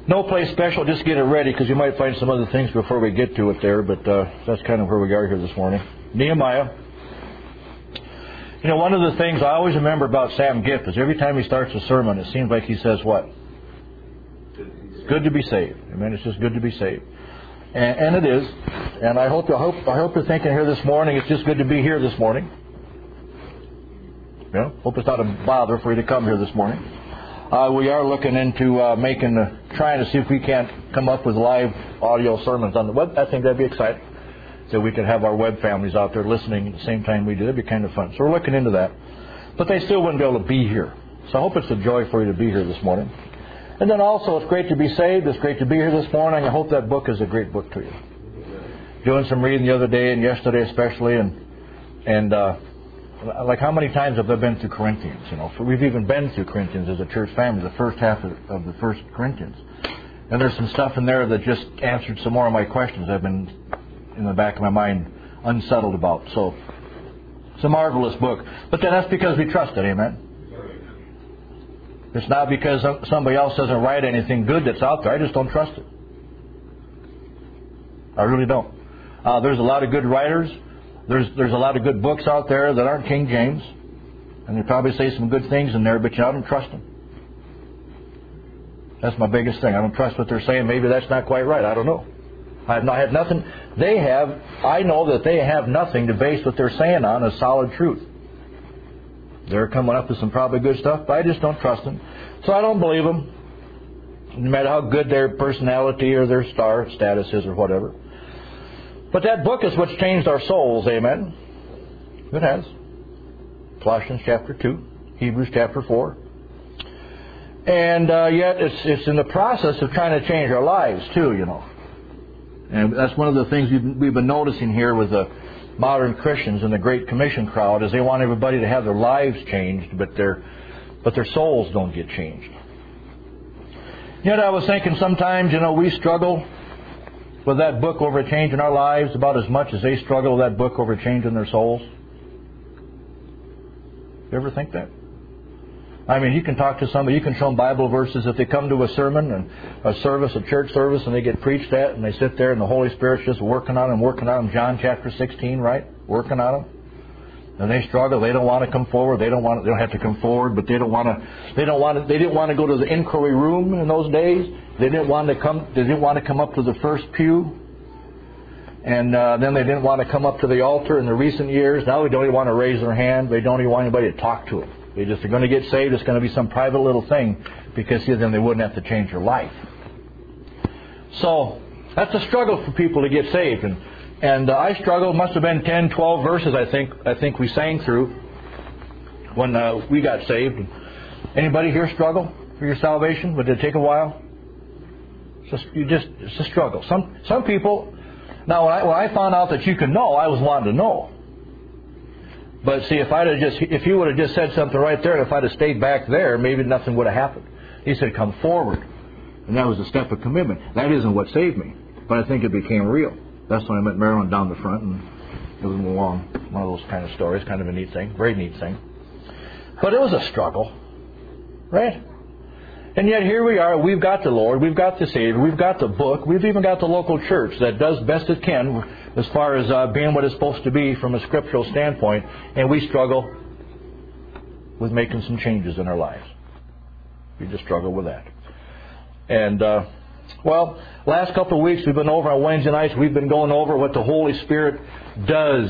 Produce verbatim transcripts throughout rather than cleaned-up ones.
No place special, just get it ready because you might find some other things before we get to it there, but uh, that's kind of where we are here this morning. Nehemiah. You know, one of the things I always remember about Sam Gipp is every time he starts a sermon, it seems like he says what? It's good to be saved. Amen. It's just good to be saved. And, and it is. And I hope, I hope I hope you're thinking here this morning, it's just good to be here this morning. You know, hope it's not a bother for you to come here this morning. Uh, we are looking into uh, making, uh, trying to see if we can't come up with live audio sermons on the web. I think that'd be exciting. So we could have our web families out there listening at the same time we do. That'd be kind of fun. So we're looking into that. But they still wouldn't be able to be here. So I hope it's a joy for you to be here this morning. And then also, it's great to be saved. It's great to be here this morning. I hope that book is a great book to you. Doing some reading the other day and yesterday especially, and and uh, like how many times have I been through Corinthians? You know, we've even been through Corinthians as a church family, the first half of, of the first Corinthians. And there's some stuff in there that just answered some more of my questions I've been in the back of my mind unsettled about. So it's a marvelous book. But then that's because we trust it, amen? It's not because somebody else doesn't write anything good that's out there. I just don't trust it. I really don't. Uh, there's a lot of good writers. There's there's a lot of good books out there that aren't King James. And they probably say some good things in there, but you know, I don't trust them. That's my biggest thing. I don't trust what they're saying. Maybe that's not quite right. I don't know. I have not had nothing. They have, I know that they have nothing to base what they're saying on as solid truth. They're coming up with some probably good stuff, but I just don't trust them. So I don't believe them, no matter how good their personality or their star status is or whatever. But that book is what's changed our souls, amen? It has. Colossians chapter two, Hebrews chapter four. And uh, yet it's it's in the process of trying to change our lives too, you know. And that's one of the things we've, we've been noticing here with the modern Christians and the Great Commission crowd is they want everybody to have their lives changed, but their but their souls don't get changed. Yet I was thinking sometimes, you know, we struggle with that book over changing our lives about as much as they struggle with that book over changing their souls. You ever think that? I mean, you can talk to somebody, you can show them Bible verses if they come to a sermon and a service, a church service, and they get preached at, and they sit there and the Holy Spirit's just working on them, working on them. John chapter sixteen, right? Working on them. And they struggle. They don't want to come forward. They don't want. They don't have to come forward, but they don't want to. They don't want to. They didn't want to go to the inquiry room in those days. They didn't want to come. They didn't want to come up to the first pew. And uh, then they didn't want to come up to the altar in the recent years. Now they don't even want to raise their hand. They don't even want anybody to talk to them. They just are going to get saved. It's going to be some private little thing because see, then they wouldn't have to change their life. So that's a struggle for people to get saved. And and uh, I struggled. Must have been ten, twelve verses. I think I think we sang through when uh, we got saved. Anybody here struggle for your salvation? Would it take a while? It's just, you just it's a struggle. Some some people. Now when I when I found out that you could know, I was wanting to know. But see, if I'd have just, if you would have just said something right there, and if I'd have stayed back there, maybe nothing would have happened. He said, "Come forward," and that was a step of commitment. That isn't what saved me, but I think it became real. That's when I met Marilyn down the front, and it was along one of those kind of stories, kind of a neat thing, very neat thing. But it was a struggle, right? And yet here we are. We've got the Lord, we've got the Savior, we've got the book, we've even got the local church that does best it can as far as uh, being what it's supposed to be from a scriptural standpoint, and we struggle with making some changes in our lives. We just struggle with that. And, uh, well, last couple of weeks we've been over on Wednesday nights, we've been going over what the Holy Spirit does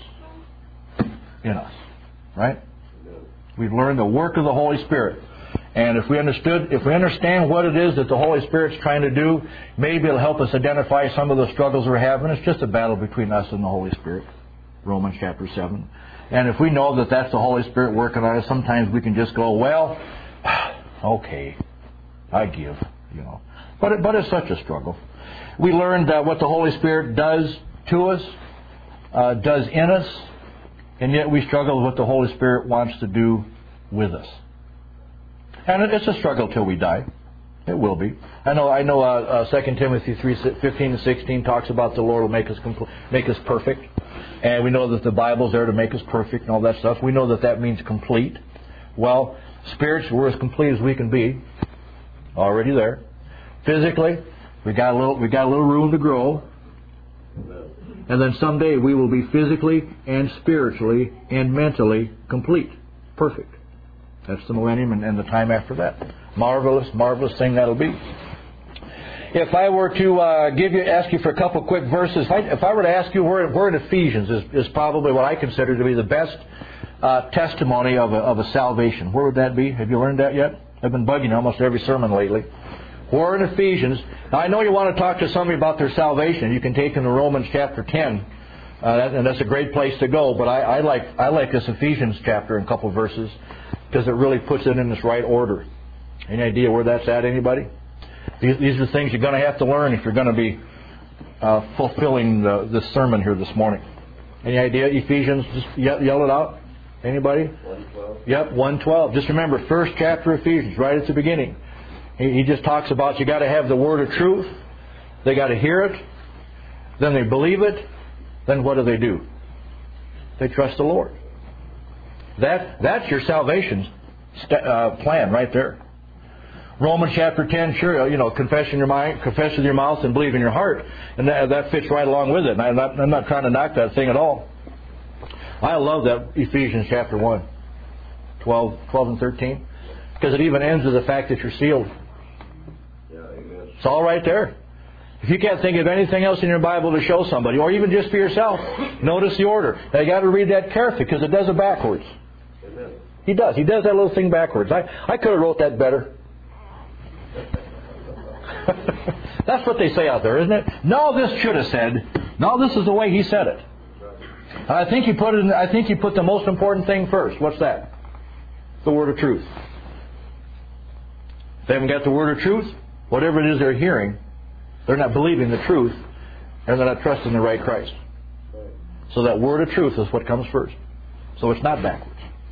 in us, right? We've learned the work of the Holy Spirit. And if we understood, if we understand what it is that the Holy Spirit's trying to do, maybe it'll help us identify some of the struggles we're having. It's just a battle between us and the Holy Spirit. Romans chapter seven. And if we know that that's the Holy Spirit working on us, sometimes we can just go, well, okay, I give, you know. But it, but it's such a struggle. We learned uh, what the Holy Spirit does to us, uh, does in us, and yet we struggle with what the Holy Spirit wants to do with us. And it's a struggle till we die. It will be. I know. I know. Uh, uh, Second Timothy three fifteen and sixteen talks about the Lord will make us compl- make us perfect, and we know that the Bible's there to make us perfect and all that stuff. We know that that means complete. Well, spiritually, we're as complete as we can be. Already there. physically. We got a little, we got a little room to grow. And then someday we will be physically and spiritually and mentally complete. Perfect. That's the millennium and, and the time after that. Marvelous, marvelous thing that'll be. If I were to uh, give you, ask you for a couple quick verses, if I, if I were to ask you where, where in Ephesians is, is probably what I consider to be the best uh, testimony of a, of a salvation, where would that be? Have you learned that yet? I've been bugging almost every sermon lately. Where in Ephesians? Now I know you want to talk to somebody about their salvation. You can take them to Romans chapter ten, uh, and that's a great place to go. But I, I like I like this Ephesians chapter in a couple of verses because it really puts it in its right order. Any idea where that's at? Anybody? These, these are things you're going to have to learn if you're going to be uh, fulfilling the, this sermon here this morning. Any idea? Ephesians, just yell, yell it out. Anybody? one twelve. Yep, one twelve. Just remember, first chapter of Ephesians, right at the beginning. He, he just talks about you got to have the word of truth. They got to hear it. Then they believe it. Then what do they do? They trust the Lord. That that's your salvation st- uh, plan right there. Romans chapter ten, sure, you know, confess in your mind, confess with your mouth, and believe in your heart, and that, that fits right along with it. And I'm not, I'm not trying to knock that thing at all. I love that Ephesians chapter one, twelve, twelve and thirteen, because it even ends with the fact that you're sealed. Yeah, amen. It's all right there. If you can't think of anything else in your Bible to show somebody, or even just for yourself, notice the order. Now you got to read that carefully because it does it backwards. Amen. He does. He does that little thing backwards. I, I could have wrote that better. That's what they say out there, isn't it? No, this should have said. No, this is the way he said it. And I think he put it. In, I think he put the most important thing first. What's that? The word of truth. If they haven't got the word of truth, whatever it is they're hearing, they're not believing the truth, and they're not trusting the right Christ. So that word of truth is what comes first. So it's not backwards.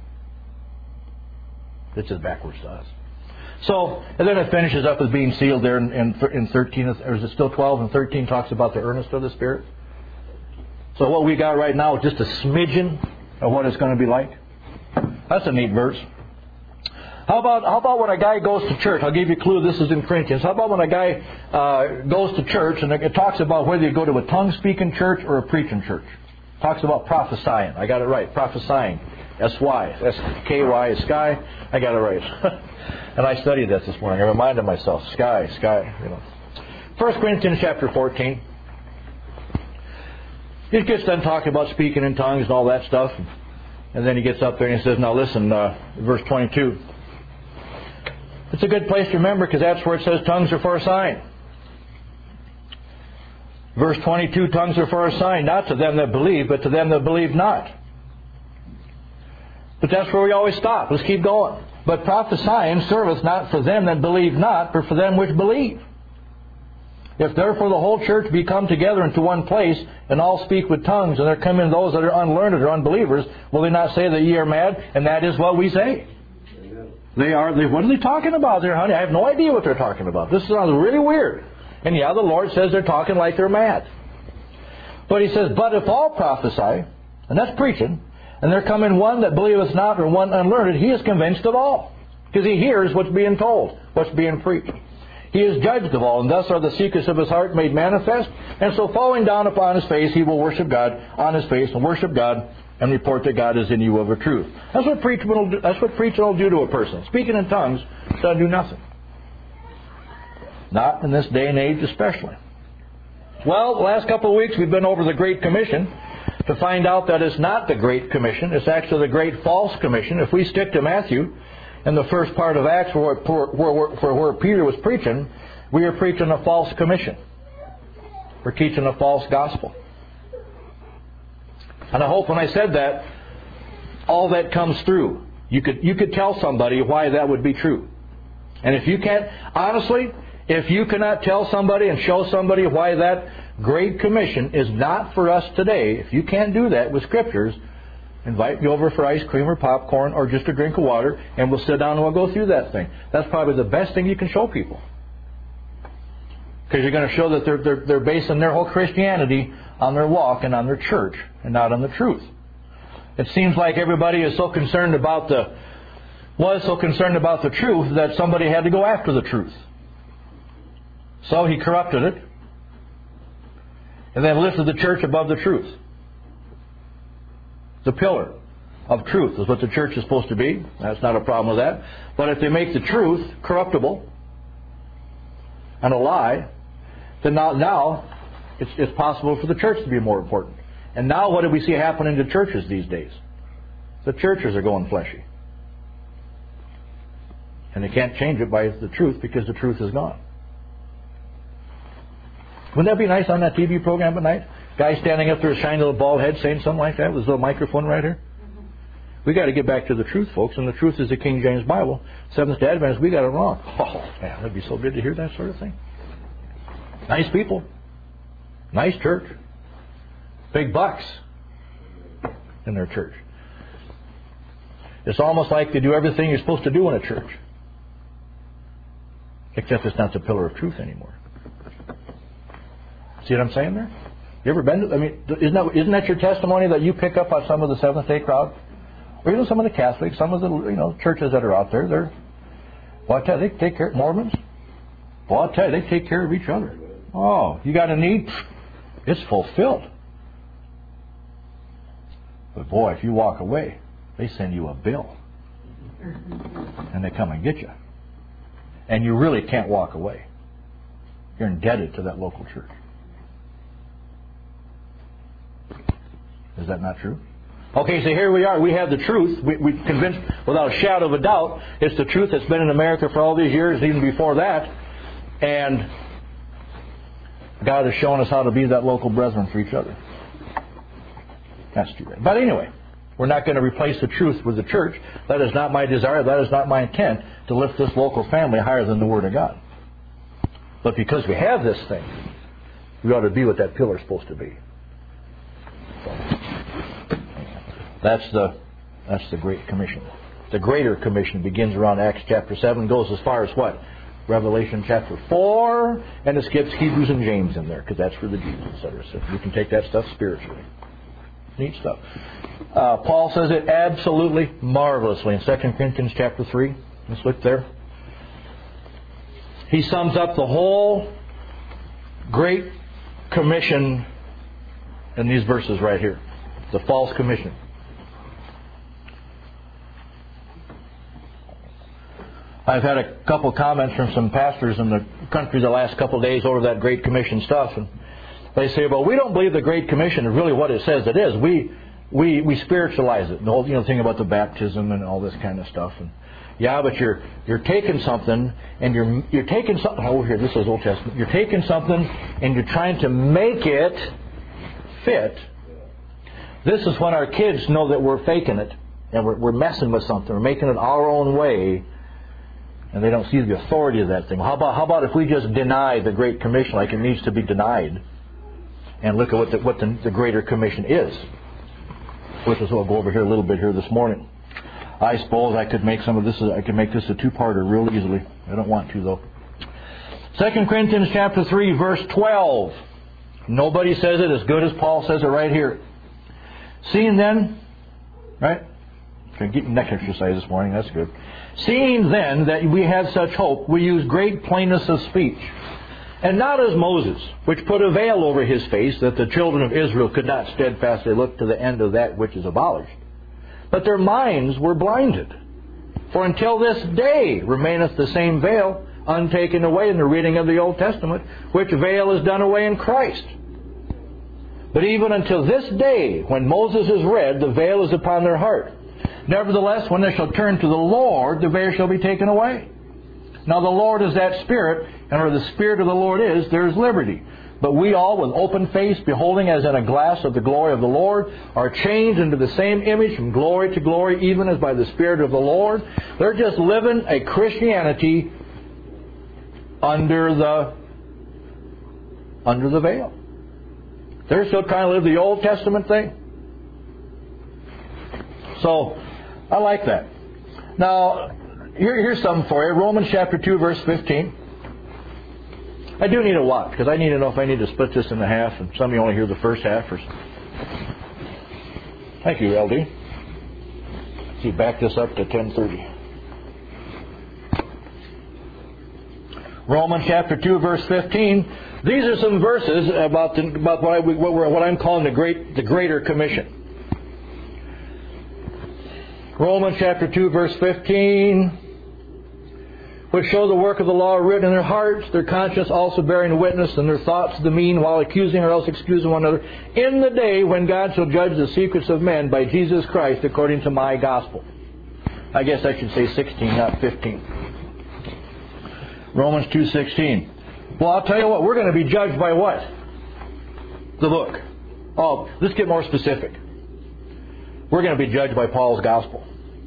It's just backwards to us. So, and then it finishes up with being sealed there in, in, in thirteen, or is it still twelve? And thirteen talks about the earnest of the Spirit. So what we got right now is just a smidgen of what it's going to be like. That's a neat verse. How about how about when a guy goes to church? I'll give you a clue. This is in Corinthians. How about when a guy uh, goes to church and it talks about whether you go to a tongue-speaking church or a preaching church? It talks about prophesying. I got it right. Prophesying. S Y. S K Y is sky. I got it right. And I studied that this morning. I reminded myself. Sky, sky. You know. First Corinthians chapter fourteen. He gets done talking about speaking in tongues and all that stuff. And then he gets up there and he says, now listen, uh, verse twenty-two. It's a good place to remember because that's where it says tongues are for a sign. Verse twenty-two, tongues are for a sign, not to them that believe, but to them that believe not. But that's where we always stop. Let's keep going. But prophesying serveth not for them that believe not, but for them which believe. If therefore the whole church be come together into one place, and all speak with tongues, and there come in those that are unlearned or unbelievers, will they not say that ye are mad? And that is what we say. Amen. They are. They, what are they talking about there, honey? I have no idea what they're talking about. This sounds really weird. And yeah, the Lord says they're talking like they're mad. But He says, but if all prophesy, and that's preaching, and there come in one that believeth not, or one unlearned, he is convinced of all. Because he hears what's being told, what's being preached. He is judged of all, and thus are the secrets of his heart made manifest. And so falling down upon his face, he will worship God on his face, and worship God, and report that God is in you of a truth. That's what preaching will do, that's what preaching will do to a person. Speaking in tongues doesn't do nothing. Not in this day and age especially. Well, the last couple of weeks we've been over the Great Commission to find out that it's not the Great Commission. It's actually the Great False Commission. If we stick to Matthew in the first part of Acts where, where, where, where Peter was preaching, we are preaching a false commission. We're teaching a false gospel. And I hope when I said that, all that comes through. You could, you could tell somebody why that would be true. And if you can't, honestly, if you cannot tell somebody and show somebody why that Great Commission is not for us today, if you can't do that with Scriptures, invite me over for ice cream or popcorn or just a drink of water, and we'll sit down and we'll go through that thing. That's probably the best thing you can show people. Because you're going to show that they're, they're, they're basing their whole Christianity on their walk and on their church and not on the truth. It seems like everybody is so concerned about the, was so concerned about the truth that somebody had to go after the truth. So he corrupted it and then lifted the church above the truth. The pillar of truth is what the church is supposed to be. That's not a problem with that. But if they make the truth corruptible and a lie, then now, now it's, it's possible for the church to be more important. And now what do we see happening to churches these days? The churches are going fleshy. And they can't change it by the truth because the truth is gone. Wouldn't that be nice on that T V program at night? Guy standing up there with a shiny little bald head saying something like that with his little microphone right here. We got to get back to the truth, folks, and the truth is the King James Bible. Seventh-day Adventists, we got it wrong. Oh, man, that'd be so good to hear that sort of thing. Nice people. Nice church. Big bucks in their church. It's almost like they do everything you're supposed to do in a church. Except it's not the pillar of truth anymore. See what I'm saying there? You ever been to, I mean, isn't that, isn't that your testimony that you pick up on some of the Seventh-day crowd? Or even some of the Catholics, some of the, you know, churches that are out there, they're, well, I tell you, they take care of Mormons. Well, I'll tell you, they take care of each other. Oh, you got a need? It's fulfilled. But boy, if you walk away, they send you a bill. And they come and get you. And you really can't walk away. You're indebted to that local church. Is that not true? Okay, so here we are. We have the truth. We, we convinced without a shadow of a doubt it's the truth that's been in America for all these years, even before that. And God has shown us how to be that local brethren for each other. That's too bad. But anyway, we're not going to replace the truth with the church. That is not my desire. That is not my intent to lift this local family higher than the Word of God. But because we have this thing, we ought to be what that pillar is supposed to be. So, that's the that's the Great Commission. The Greater Commission begins around Acts chapter seven, goes as far as what? Revelation chapter four, and it skips Hebrews and James in there, because that's for the Jews, et cetera. So you can take that stuff spiritually. Neat stuff. Uh, Paul says it absolutely marvelously in Second Corinthians chapter three. Let's look there. He sums up the whole Great Commission in these verses right here. The false commission. I've had a couple comments from some pastors in the country the last couple of days over that Great Commission stuff, and they say, well, we don't believe the Great Commission is really what it says it is. We we we spiritualize it. The whole you know thing about the baptism and all this kind of stuff. And yeah, but you're you're taking something and you're you're taking something over here. This is Old Testament. You're taking something and you're trying to make it fit. This is when our kids know that we're faking it and we're, we're messing with something. We're making it our own way, and they don't see the authority of that thing. How about how about if we just deny the Great Commission like it needs to be denied, and look at what the, what the, the Greater Commission is? Which is what we'll go over here a little bit here this morning. I suppose I could make some of this. I could make this a two-parter real easily. I don't want to though. Second Corinthians chapter three, verse twelve. Nobody says it as good as Paul says it right here. Seeing then, right? Going to get neck exercise this morning. That's good. Seeing then that we have such hope, we use great plainness of speech, and not as Moses, which put a veil over his face, that the children of Israel could not steadfastly look to the end of that which is abolished. But their minds were blinded. For until this day remaineth the same veil, untaken away in the reading of the Old Testament, which veil is done away in Christ. But even until this day, when Moses is read, the veil is upon their heart. Nevertheless, when they shall turn to the Lord, the veil shall be taken away. Now the Lord is that Spirit, and where the Spirit of the Lord is, there is liberty. But we all, with open face, beholding as in a glass of the glory of the Lord, are changed into the same image from glory to glory, even as by the Spirit of the Lord. They're just living a Christianity under the under the veil. They're still trying to live the Old Testament thing. So, I like that. Now, here, here's something for you. Romans chapter two, verse fifteen. I do need a watch, because I need to know if I need to split this into half, and some of you only hear the first half. Or... Thank you, L D. See, back this up to ten thirty. Romans chapter two, verse fifteen. These are some verses about, the, about what, I, what, we're, what I'm calling the great, the Greater Commission. Romans chapter two, verse fifteen. Which show the work of the law written in their hearts, their conscience also bearing witness, and their thoughts the mean, while accusing or else excusing one another, in the day when God shall judge the secrets of men by Jesus Christ according to my gospel. I guess I should say sixteen, not fifteen. Romans two sixteen. Well, I'll tell you what, we're going to be judged by what? The book. Oh, let's get more specific. We're going to be judged by Paul's gospel.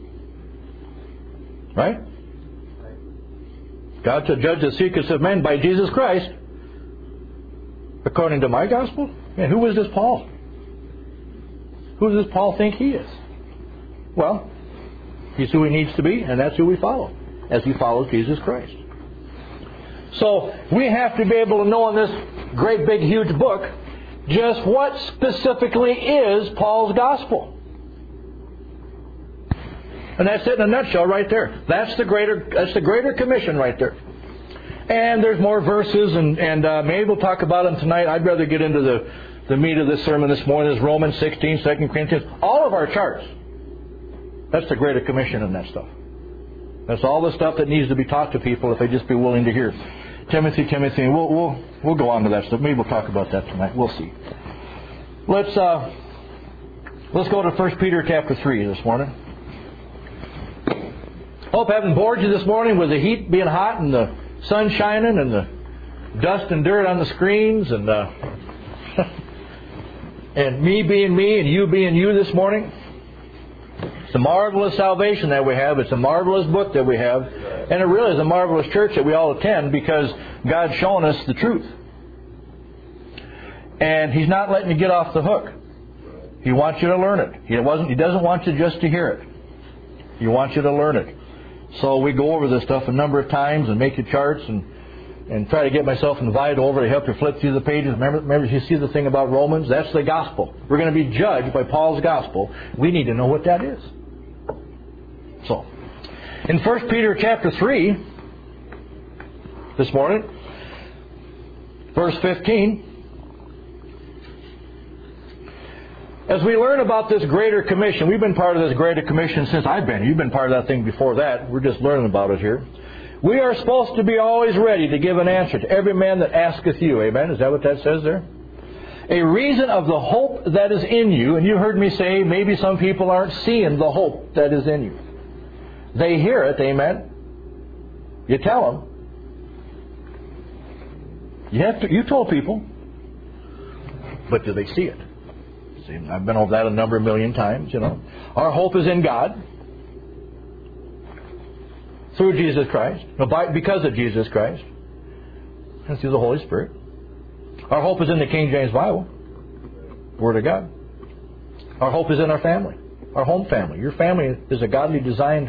Right? God shall judge the secrets of men by Jesus Christ according to my gospel? Man, who is this Paul? Who does this Paul think he is? Well, he's who he needs to be, and that's who we follow, as he follows Jesus Christ. So we have to be able to know in this great big huge book just what specifically is Paul's gospel. And that's it in a nutshell right there. That's the greater that's the greater commission right there. And there's more verses, and, and uh, maybe we'll talk about them tonight. I'd rather get into the, the meat of this sermon this morning. Is Romans sixteen, Second Corinthians. All of our charts. That's the greater commission in that stuff. That's all the stuff that needs to be taught to people if they just be willing to hear. Timothy, Timothy, we'll we'll we'll go on to that stuff. Maybe we'll talk about that tonight. We'll see. Let's uh, let's go to First Peter chapter three this morning. Hope I haven't bored you this morning with the heat being hot and the sun shining and the dust and dirt on the screens and uh, and me being me and you being you this morning. It's a marvelous salvation that we have. It's a marvelous book that we have. And it really is a marvelous church that we all attend because God's shown us the truth. And He's not letting you get off the hook. He wants you to learn it. He wasn't. He doesn't want you just to hear it. He wants you to learn it. So we go over this stuff a number of times and make your charts and, and try to get myself invited over to help you flip through the pages. Remember, remember, you see the thing about Romans? That's the gospel. We're going to be judged by Paul's gospel. We need to know what that is. So, in First Peter chapter three, this morning, verse fifteen, as we learn about this Greater Commission, we've been part of this Greater Commission since I've been here. You've been part of that thing before that. We're just learning about it here. We are supposed to be always ready to give an answer to every man that asketh you. Amen? Is that what that says there? A reason of the hope that is in you. And you heard me say maybe some people aren't seeing the hope that is in you. They hear it. Amen? You tell them. You have to. You told people. But do they see it? See, I've been over that a number of million times, you know. Our hope is in God. Through Jesus Christ. No, by, because of Jesus Christ. And through the Holy Spirit. Our hope is in the King James Bible. Word of God. Our hope is in our family. Our home family. Your family is a godly designed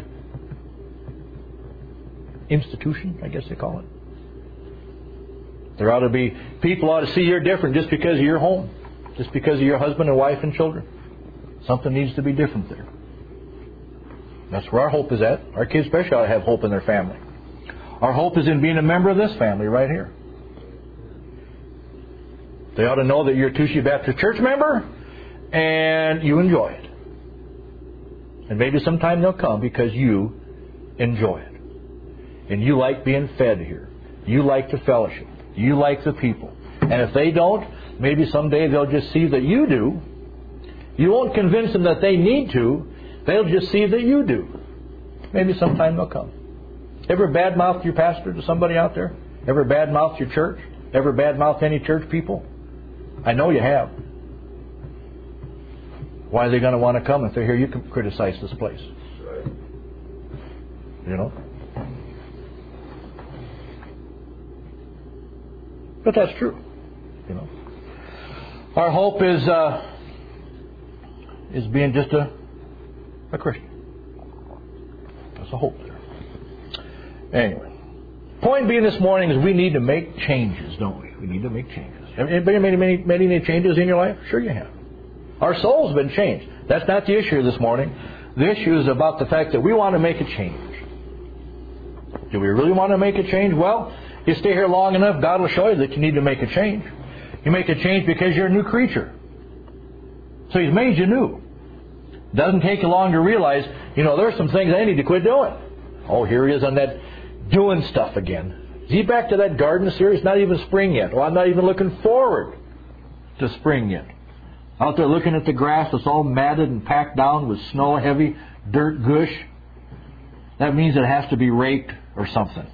institution, I guess they call it. There ought to be, people ought to see you're different just because of your home. Just because of your husband and wife and children. Something needs to be different there. That's where our hope is at. Our kids especially ought to have hope in their family. Our hope is in being a member of this family right here. They ought to know that you're a Touchy Baptist Church member and you enjoy it. And maybe sometime they'll come because you enjoy it. And you like being fed here. You like the fellowship. You like the people. And if they don't, maybe someday they'll just see that you do. You won't convince them that they need to. They'll just see that you do. Maybe sometime they'll come. Ever badmouth your pastor to somebody out there? Ever badmouth your church? Ever badmouth any church people? I know you have. Why are they going to want to come if they hear you criticize this place? You know? But that's true. You know? Our hope is uh, is being just a a Christian. That's a hope there. Anyway, point being this morning is we need to make changes, don't we? We need to make changes. Anybody made many, made any changes in your life? Sure you have. Our soul's been changed. That's not the issue this morning. The issue is about the fact that we want to make a change. Do we really want to make a change? Well, You stay here long enough, God will show you that you need to make a change. You make a change because you're a new creature. So He's made you new. Doesn't take you long to realize, you know, there's some things I need to quit doing. Oh, here He is on that doing stuff again. Is He back to that garden series? Not even spring yet. Well, I'm not even looking forward to spring yet. Out there looking at the grass that's all matted and packed down with snow, heavy dirt gush. That means it has to be raked or something.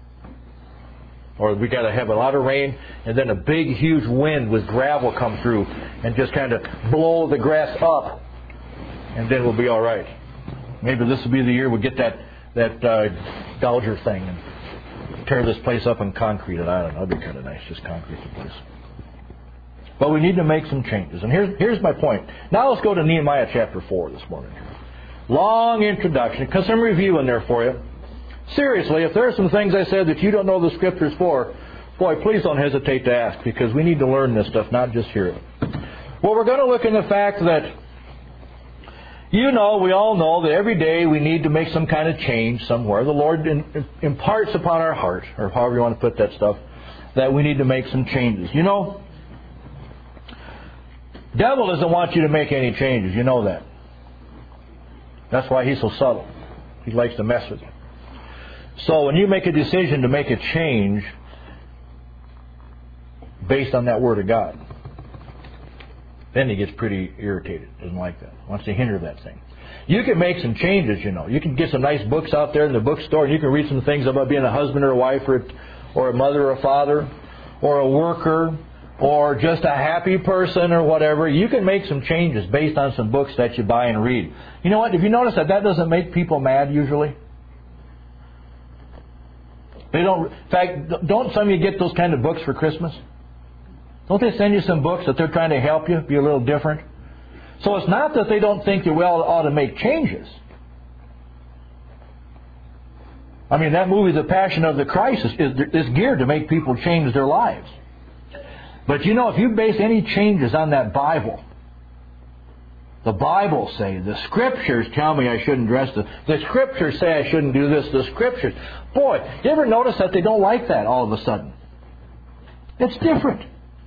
Or we got to have a lot of rain and then a big, huge wind with gravel come through and just kind of blow the grass up, and then we'll be all right. Maybe this will be the year we get that that uh, gouger thing and tear this place up and concrete it. I don't know. It'd be kind of nice, just concrete the place. But we need to make some changes. And here's here's my point. Now let's go to Nehemiah chapter four this morning. Long introduction, because some review in there for you. Seriously, if there are some things I said that you don't know the Scriptures for, boy, please don't hesitate to ask, because we need to learn this stuff, not just hear it. Well, we're going to look in the fact that, you know, we all know that every day we need to make some kind of change somewhere. The Lord in, imparts upon our heart, or however you want to put that stuff, that we need to make some changes. You know, devil doesn't want you to make any changes. You know that. That's why he's so subtle. He likes to mess with you. So when you make a decision to make a change based on that Word of God, then he gets pretty irritated. Doesn't like that. Wants to hinder that thing. You can make some changes, you know. You can get some nice books out there in the bookstore, and you can read some things about being a husband or a wife or, or a mother or a father or a worker or just a happy person or whatever. You can make some changes based on some books that you buy and read. You know what? If you notice that, that doesn't make people mad usually. They don't. In fact, don't some of you get those kind of books for Christmas? Don't they send you some books that they're trying to help you be a little different? So it's not that they don't think you well ought to make changes. I mean, that movie, The Passion of the Christ, is, is geared to make people change their lives. But you know, if you base any changes on that Bible, the Bible say, the Scriptures tell me I shouldn't dress this. The Scriptures say I shouldn't do this. The Scriptures. Boy, you ever notice that they don't like that all of a sudden? It's different.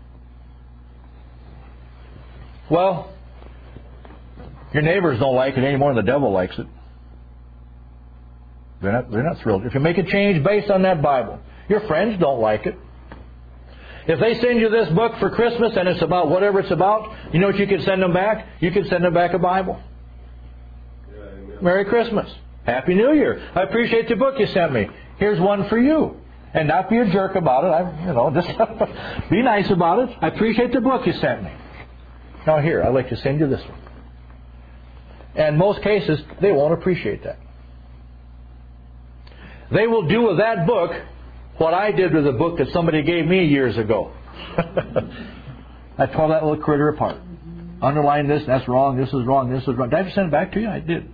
Well, your neighbors don't like it any more than the devil likes it. They're not, they're not thrilled. If you make a change based on that Bible, your friends don't like it. If they send you this book for Christmas and it's about whatever it's about, you know what you can send them back? You can send them back a Bible. Yeah, amen. Merry Christmas. Happy New Year. I appreciate the book you sent me. Here's one for you. And not be a jerk about it. I, you know, just be nice about it. I appreciate the book you sent me. Now here, I'd like to send you this one. And in most cases, they won't appreciate that. They will do with that book what I did with a book that somebody gave me years ago. I tore that little critter apart. Underline this, that's wrong, this is wrong, this is wrong. Did I ever send it back to you? I did.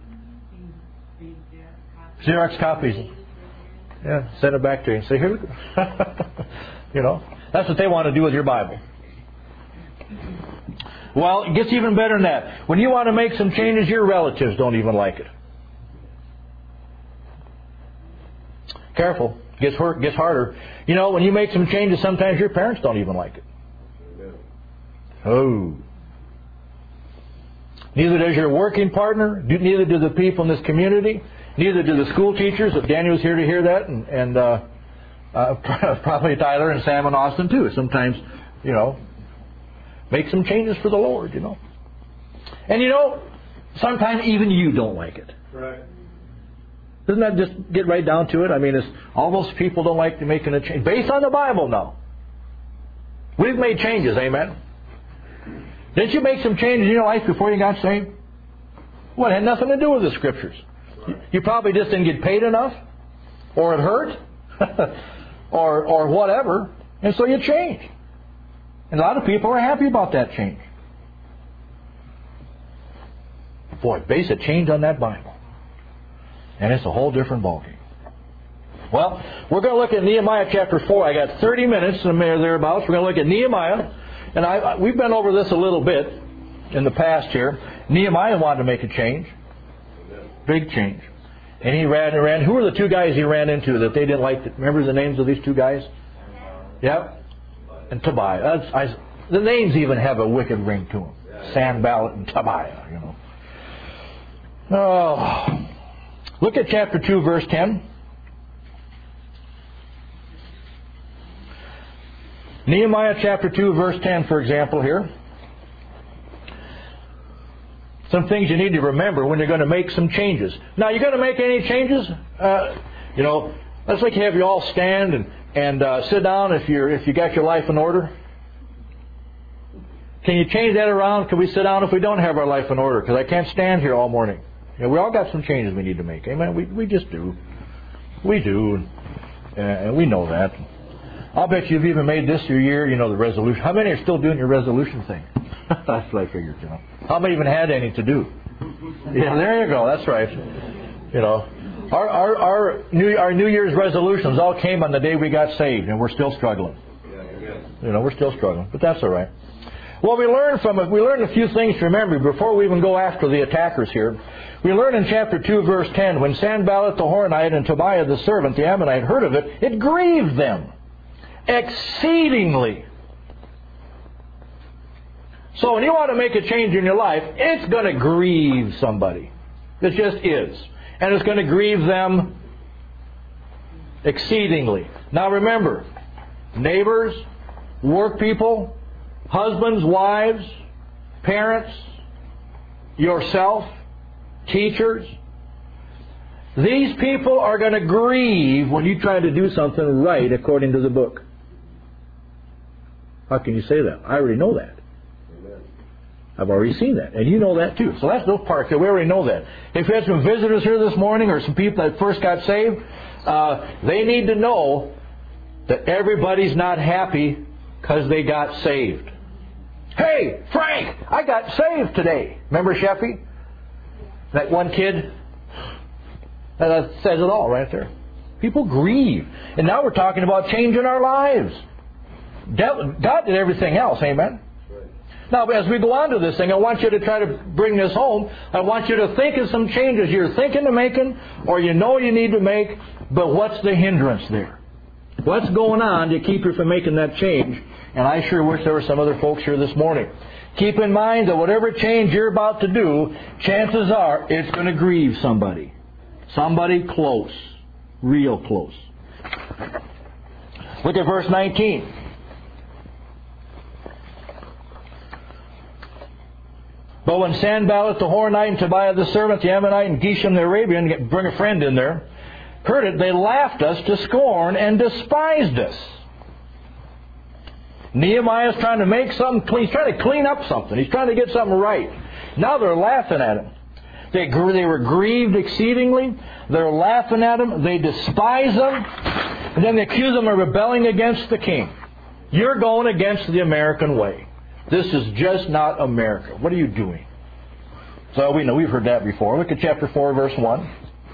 Xerox copies. Yeah, send it back to you and say, here we go. You know, that's what they want to do with your Bible. Well, it gets even better than that. When you want to make some changes, your relatives don't even like it. Careful. Gets hurt, gets harder. You know, when you make some changes, sometimes your parents don't even like it. Oh. Neither does your working partner. Neither do the people in this community. Neither do the school teachers. If Daniel's here to hear that, and, and uh, uh, probably Tyler and Sam and Austin too. Sometimes, you know, make some changes for the Lord, you know. And you know, sometimes even you don't like it. Right. Doesn't that just get right down to it? I mean, it's, all those people don't like making a change. Based on the Bible now. We've made changes, amen? Didn't you make some changes in your life before you got saved? Well, it had nothing to do with the Scriptures. You probably just didn't get paid enough, or it hurt, or or whatever, and so you changed. And a lot of people are happy about that change. Boy, base a change on that Bible. And it's a whole different ballgame. Well, we're going to look at Nehemiah chapter four. I got thirty minutes and thereabouts. We're going to look at Nehemiah. And I, we've been over this a little bit in the past here. Nehemiah wanted to make a change. Big change. And he ran and ran. Who were the two guys he ran into that they didn't like? Remember the names of these two guys? Yep. And Tobiah. That's, I, the names even have a wicked ring to them. Sanballat and Tobiah, you know. Oh. Look at chapter two, verse ten. Nehemiah chapter two, verse ten, for example, here. Some things you need to remember when you're going to make some changes. Now, you're going to make any changes? Uh, you know, let's like have you all stand and, and uh, sit down if you're if you got your life in order. Can you change that around? Can we sit down if we don't have our life in order? Because I can't stand here all morning. You know, we all got some changes we need to make. Amen? We we just do. We do. And we know that. I'll bet you've even made this your year, you know, the resolution. How many are still doing your resolution thing? That's what I figured, you know. How many even had any to do? Yeah, there you go. That's right. You know, our our our New our New Year's resolutions all came on the day we got saved, and we're still struggling. You know, we're still struggling, but that's all right. Well, we learned from it. We learned a few things to remember before we even go after the attackers here. We learn in chapter two, verse ten, when Sanballat the Horonite and Tobiah the servant, the Ammonite, heard of it, it grieved them exceedingly. So when you want to make a change in your life, it's going to grieve somebody. It just is. And it's going to grieve them exceedingly. Now remember, neighbors, work people, husbands, wives, parents, yourself, teachers, these people are going to grieve when you try to do something right according to the book. How can you say that? I already know that. I've already seen that. And you know that too. So that's those parts that we already know that. If we had some visitors here this morning or some people that first got saved, uh, they need to know that everybody's not happy because they got saved. Hey, Frank, I got saved today. Remember Sheffy? That one kid? That says it all right there. People grieve. And now we're talking about changing our lives. God did everything else, amen? Now, as we go on to this thing, I want you to try to bring this home. I want you to think of some changes you're thinking of making or you know you need to make, but what's the hindrance there? What's going on to keep you from making that change? And I sure wish there were some other folks here this morning. Keep in mind that whatever change you're about to do, chances are it's going to grieve somebody. Somebody close. Real close. Look at verse nineteen. But when Sanballat the Horonite and Tobiah the servant, the Ammonite and Geshem the Arabian, bring a friend in there, heard it, they laughed us to scorn and despised us. Nehemiah's trying to make something clean. He's trying to clean up something. He's trying to get something right. Now they're laughing at him. They, they were grieved exceedingly. They're laughing at him. They despise him. And then they accuse him of rebelling against the king. You're going against the American way. This is just not America. What are you doing? So we know we've heard that before. Look at chapter four, verse one.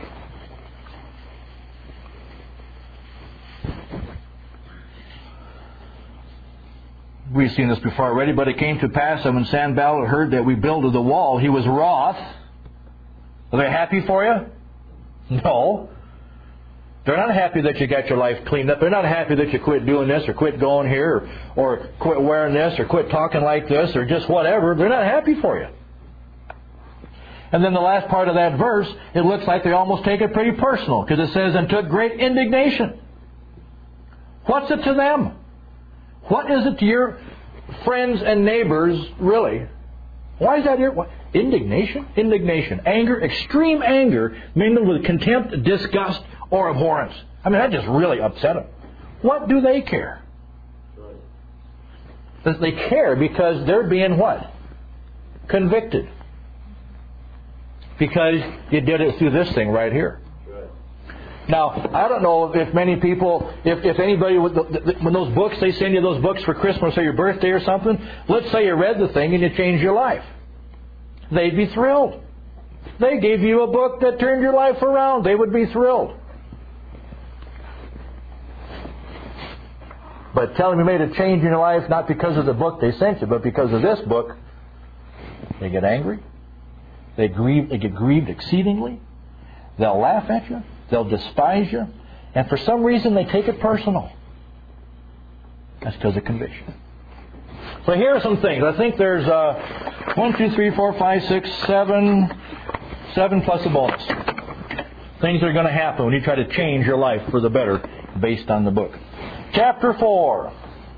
We've seen this before already, but it came to pass that when Sanballat heard that we builded the wall, he was wroth. Are they happy for you? No. They're not happy that you got your life cleaned up. They're not happy that you quit doing this or quit going here or, or quit wearing this or quit talking like this or just whatever. They're not happy for you. And then the last part of that verse, it looks like they almost take it pretty personal because it says, and took great indignation. What's it to them? What is it to your friends and neighbors, really? Why is that here? What? Indignation? Indignation. Anger, extreme anger, mingled with contempt, disgust, or abhorrence. I mean, that just really upset them. What do they care? They care because they're being what? Convicted. Because you did it through this thing right here. Now, I don't know if many people, if, if anybody, when those books, they send you those books for Christmas or your birthday or something, let's say you read the thing and you changed your life. They'd be thrilled. They gave you a book that turned your life around. They would be thrilled. But tell them you made a change in your life not because of the book they sent you, but because of this book, they get angry. They grieve. They get grieved exceedingly. They'll laugh at you. They'll despise you. And for some reason, they take it personal. That's because of conviction. So here are some things. I think there's uh, one, two, three, four, five, six, seven, seven plus a bonus. Things that are going to happen when you try to change your life for the better based on the book. Chapter four.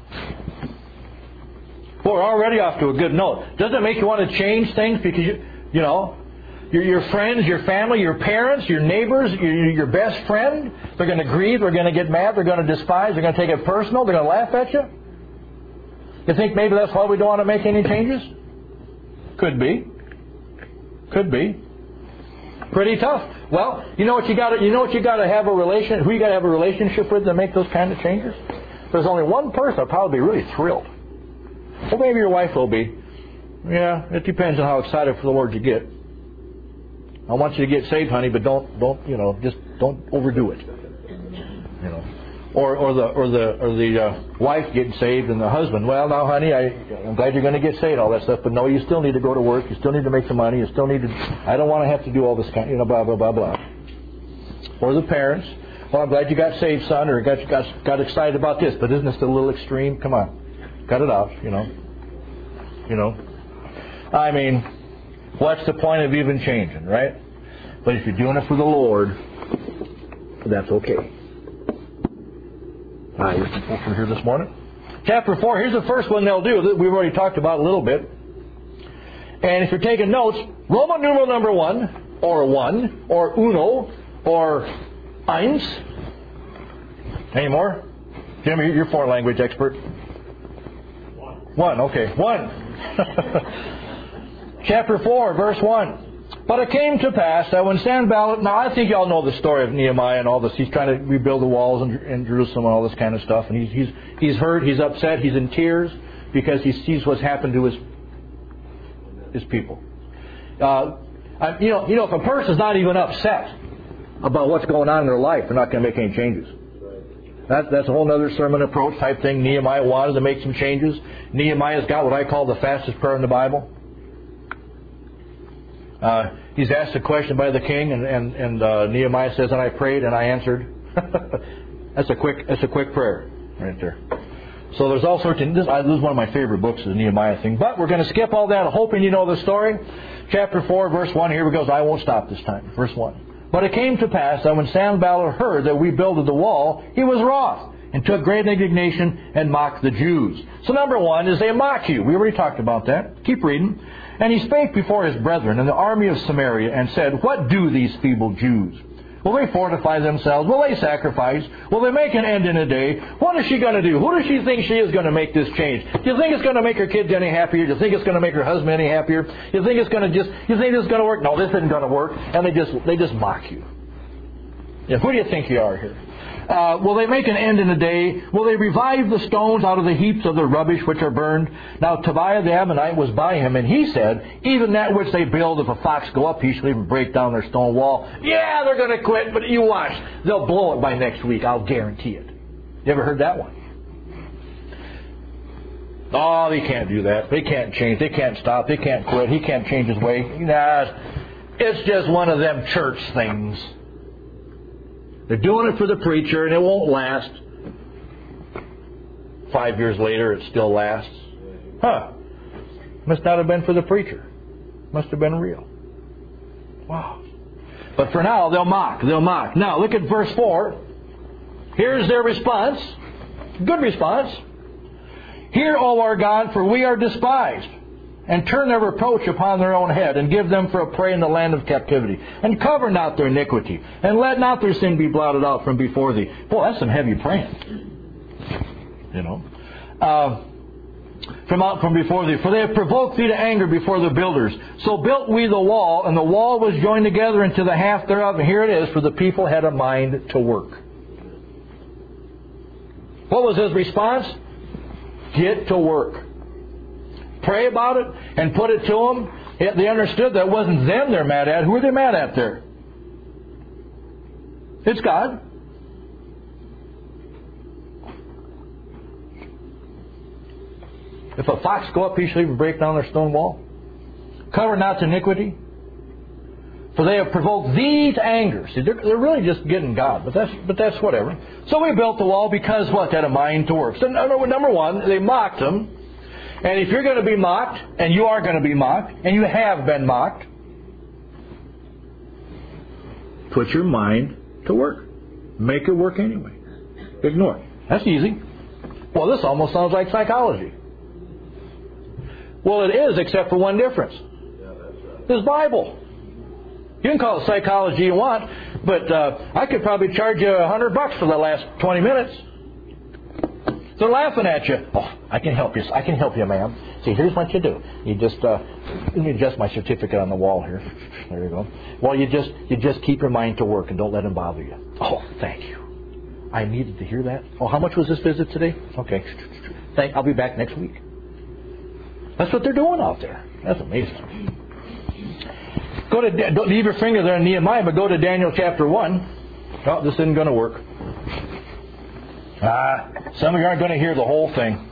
Well, we're already off to a good note. Doesn't it make you want to change things because, you, you know, your, your friends, your family, your parents, your neighbors, your, your best friend, they're going to grieve, they're going to get mad, they're going to despise, they're going to take it personal, they're going to laugh at you? You think maybe that's why we don't want to make any changes? Could be. Could be. Pretty tough. Well, you know what you got to you know what you got to have a relation who you got to have a relationship with to make those kind of changes? There's only one person that'll probably be really thrilled. Well, maybe your wife will be. Yeah, it depends on how excited for the Lord you get. I want you to get saved, honey, but don't don't you know just don't overdo it. You know. Or, or the or the or the uh, wife getting saved and the husband. Well, now, honey, I, I'm glad you're going to get saved, all that stuff. But no, you still need to go to work. You still need to make some money. You still need to. I don't want to have to do all this kind, you know, blah blah blah blah. Or the parents. Well, I'm glad you got saved, son, or got got got excited about this. But isn't this a little extreme? Come on, cut it off. You know. You know. I mean, what's the point of even changing, right? But if you're doing it for the Lord, that's okay. All right, here's some folks from here this morning. Chapter four, here's the first one they'll do that we've already talked about a little bit. And if you're taking notes, Roman numeral number one, or one, or uno, or eins. Any more? Jim, you're a foreign language expert. One. One, okay. One. Chapter four, verse one. But it came to pass that when Sanballat... Now, I think you all know the story of Nehemiah and all this. He's trying to rebuild the walls in, in Jerusalem and all this kind of stuff. And he's, he's, he's hurt, he's upset, he's in tears because he sees what's happened to his, his people. Uh, I, you know, you know, if a person's not even upset about what's going on in their life, they're not going to make any changes. That, that's a whole other sermon approach type thing. Nehemiah wanted to make some changes. Nehemiah's got what I call the fastest prayer in the Bible. Uh, he's asked a question by the king, and, and, and uh, Nehemiah says, and I prayed and I answered. that's a quick that's a quick prayer right there. So there's all sorts of... This, I, this is one of my favorite books, the Nehemiah thing. But we're going to skip all that, hoping you know the story. Chapter four, verse one, here we go. I won't stop this time. Verse one. But it came to pass that when Sanballat heard that we builded the wall, he was wroth, and took great indignation and mocked the Jews. So number one is they mock you. We already talked about that. Keep reading. And he spake before his brethren and the army of Samaria, and said, What do these feeble Jews? Will they fortify themselves? Will they sacrifice? Will they make an end in a day? What is she going to do? Who does she think she is going to make this change? Do you think it's going to make her kids any happier? Do you think it's going to make her husband any happier? Do you think it's going to just, you think this is going to work? No, this isn't going to work. And they just, they just mock you. Yeah, who do you think you are here? Uh, will they make an end in a day? Will they revive the stones out of the heaps of the rubbish which are burned? Now Tobiah the Ammonite was by him, and he said, Even that which they build, if a fox go up, he shall even break down their stone wall. Yeah, they're going to quit, but you watch. They'll blow it by next week. I'll guarantee it. You ever heard that one? Oh, they can't do that. They can't change. They can't stop. They can't quit. He can't change his way. Nah, it's just one of them church things. They're doing it for the preacher, and it won't last. Five years later, it still lasts. Huh. Must not have been for the preacher. Must have been real. Wow. But for now, they'll mock. They'll mock. Now, look at verse four. Here's their response. Good response. Hear, O our God, for we are despised. And turn their reproach upon their own head, and give them for a prey in the land of captivity. And cover not their iniquity, and let not their sin be blotted out from before thee. Boy, that's some heavy praying. You know. Uh, from out from before thee. For they have provoked thee to anger before the builders. So built we the wall, and the wall was joined together into the half thereof. And here it is, for the people had a mind to work. What was his response? Get to work. Pray about it and put it to them. They understood that it wasn't them they're mad at. Who are they mad at there? It's God. If a fox go up, he shall even break down their stone wall. Cover not iniquity. For they have provoked thee to anger. See, they're, they're really just getting God, but that's but that's whatever. So we built the wall because what? They had a mind to work. So number one, they mocked them. And if you're going to be mocked, and you are going to be mocked, and you have been mocked, put your mind to work. Make it work anyway. Ignore it. That's easy. Well, this almost sounds like psychology. Well, it is, except for one difference. This Bible. You can call it psychology you want, but uh, I could probably charge you a hundred bucks for the last twenty minutes. They're laughing at you. Oh, I can help you. I can help you, ma'am. See, here's what you do. You just uh, let me adjust my certificate on the wall here. There you go. Well, you just you just keep your mind to work and don't let them bother you. Oh, thank you. I needed to hear that. Oh, how much was this visit today? Okay. Thank. I'll be back next week. That's what they're doing out there. That's amazing. Go to don't leave your finger there in Nehemiah, but go to Daniel chapter one. Oh, this isn't going to work. Ah, some of you aren't going to hear the whole thing.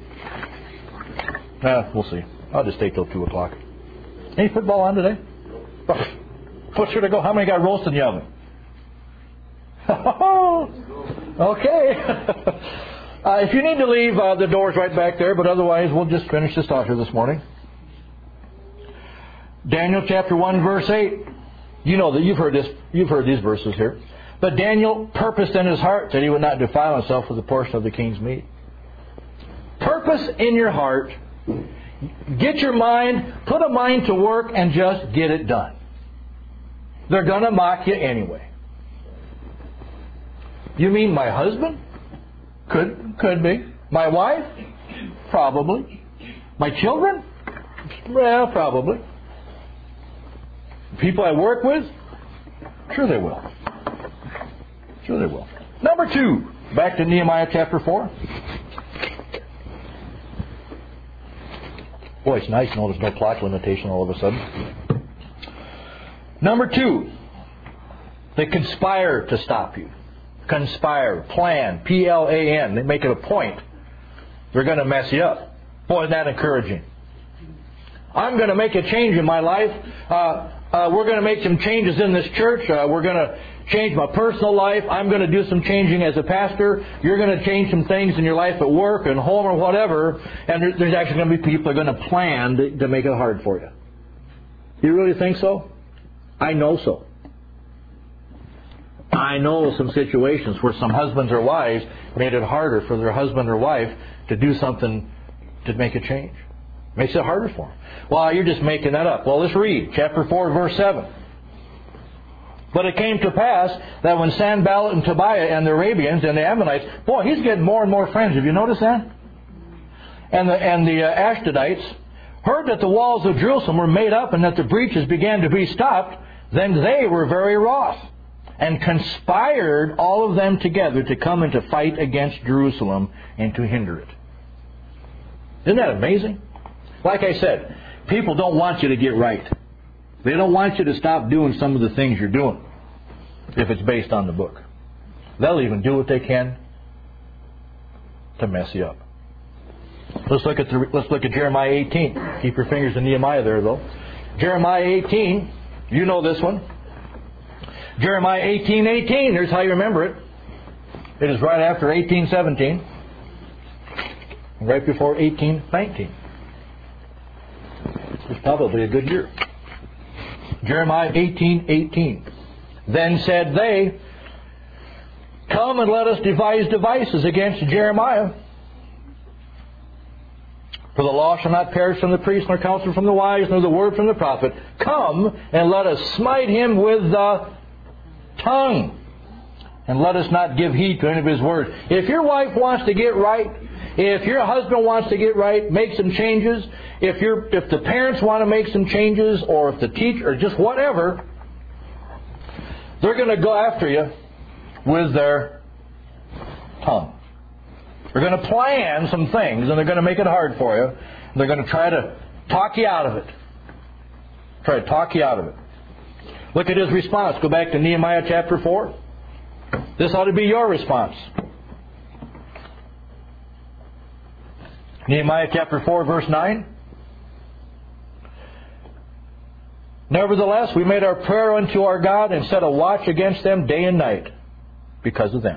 Ah, we'll see. I'll just stay till two o'clock. Any football on today? Oh, what's sure to go? How many got roast in the oven? Okay. uh, if you need to leave, uh, the door's right back there. But otherwise, we'll just finish this thought here this morning. Daniel chapter one, verse eight. You know that you've heard this. You've heard these verses here. But Daniel purposed in his heart that he would not defile himself with a portion of the king's meat. Purpose in your heart. Get your mind, put a mind to work, and just get it done. They're going to mock you anyway. You mean my husband? Could could be. My wife? Probably. My children? Well, probably. People I work with? Sure they will. Sure they will. Number two, back to Nehemiah chapter four. Boy, it's nice to know there's no clock limitation all of a sudden. Number two, they conspire to stop you. Conspire, plan, P L A N. They make it a point. They're going to mess you up. Boy, isn't that encouraging. I'm going to make a change in my life. Uh, uh, we're going to make some changes in this church. Uh, we're going to change my personal life. I'm going to do some changing as a pastor. You're going to change some things in your life at work and home or whatever. And there, there's actually going to be people that are going to plan to, to make it hard for you. You really think so? I know so. I know some situations where some husbands or wives made it harder for their husband or wife to do something to make a change. Makes it harder for them. Well, you're just making that up. Well, let's read chapter four, verse seven. But it came to pass that when Sanballat and Tobiah and the Arabians and the Ammonites, boy, he's getting more and more friends. Have you noticed that? And the and the uh, Ashdodites heard that the walls of Jerusalem were made up and that the breaches began to be stopped, then they were very wroth and conspired all of them together to come and to fight against Jerusalem and to hinder it. Isn't that amazing? Like I said, people don't want you to get right. They don't want you to stop doing some of the things you're doing if it's based on the book. They'll even do what they can to mess you up. Let's look at the, let's look at Jeremiah eighteen. Keep your fingers in Nehemiah there, though. Jeremiah eighteen. You know this one. Jeremiah eighteen eighteen. Here's how you remember it. It is right after eighteen seventeen. Right before eighteen nineteen. It's probably a good year. Jeremiah eighteen eighteen. Then said they, come and let us devise devices against Jeremiah. For the law shall not perish from the priest, nor counsel from the wise, nor the word from the prophet. Come and let us smite him with the tongue. And let us not give heed to any of his words. If your wife wants to get right, if your husband wants to get right, make some changes. If you're, if the parents want to make some changes, or if the teacher, or just whatever, they're going to go after you with their tongue. They're going to plan some things, and they're going to make it hard for you. They're going to try to talk you out of it. Try to talk you out of it. Look at his response. Go back to Nehemiah chapter four. This ought to be your response. Nehemiah chapter four, verse nine. Nevertheless, we made our prayer unto our God and set a watch against them day and night because of them.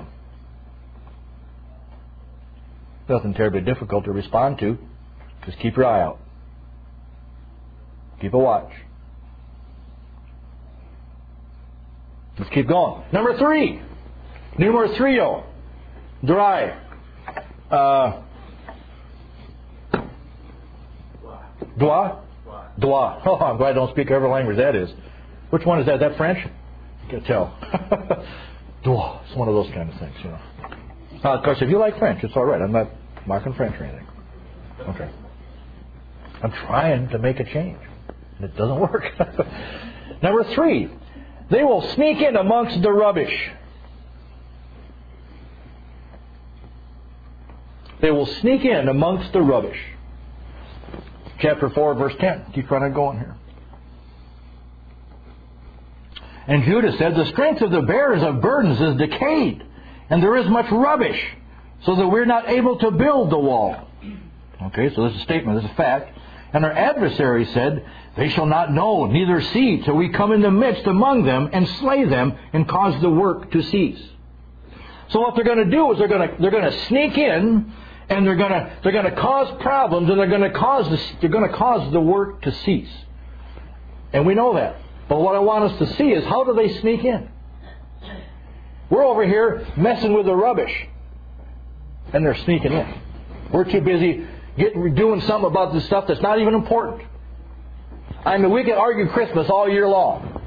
Nothing terribly difficult to respond to. Just keep your eye out. Keep a watch. Let's keep going. Number three. Numero trio. Dry. Uh, Dwa? Dwa. Oh, I'm glad I don't speak whatever language that is. Which one is that? Is that French? I can't tell. Dwa. It's one of those kind of things, you know. Uh, of course, if you like French, it's all right. I'm not marking French or anything. Okay. I'm trying to make a change. And it doesn't work. Number three. They will sneak in amongst the rubbish. They will sneak in amongst the rubbish. Chapter four, verse ten. Keep running going here. And Judah said, the strength of the bearers of burdens is decayed, and there is much rubbish, so that we're not able to build the wall. Okay, so this is a statement, this is a fact. And our adversary said, they shall not know, neither see, till we come in the midst among them and slay them and cause the work to cease. So what they're going to do is they're going to they're going to sneak in, and they're going to they're going to cause problems, and they're going to cause the, they're going to cause the work to cease. And we know that. But what I want us to see is, how do they sneak in? We're over here messing with the rubbish, and they're sneaking in. We're too busy getting doing something about this stuff that's not even important. I mean, we can argue Christmas all year long,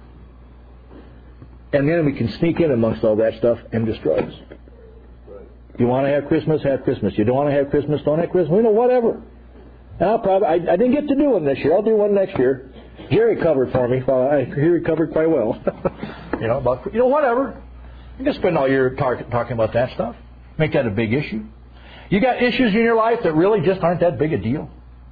and then we can sneak in amongst all that stuff and destroy us. You want to have Christmas, have Christmas. You don't want to have Christmas, don't have Christmas. You know, whatever. And I'll probably, I, I didn't get to do one this year. I'll do one next year. Jerry covered for me. Well, I hear he covered quite well. you know, about you know, whatever. You can spend all year talk, talking about that stuff. Make that a big issue. You got issues in your life that really just aren't that big a deal.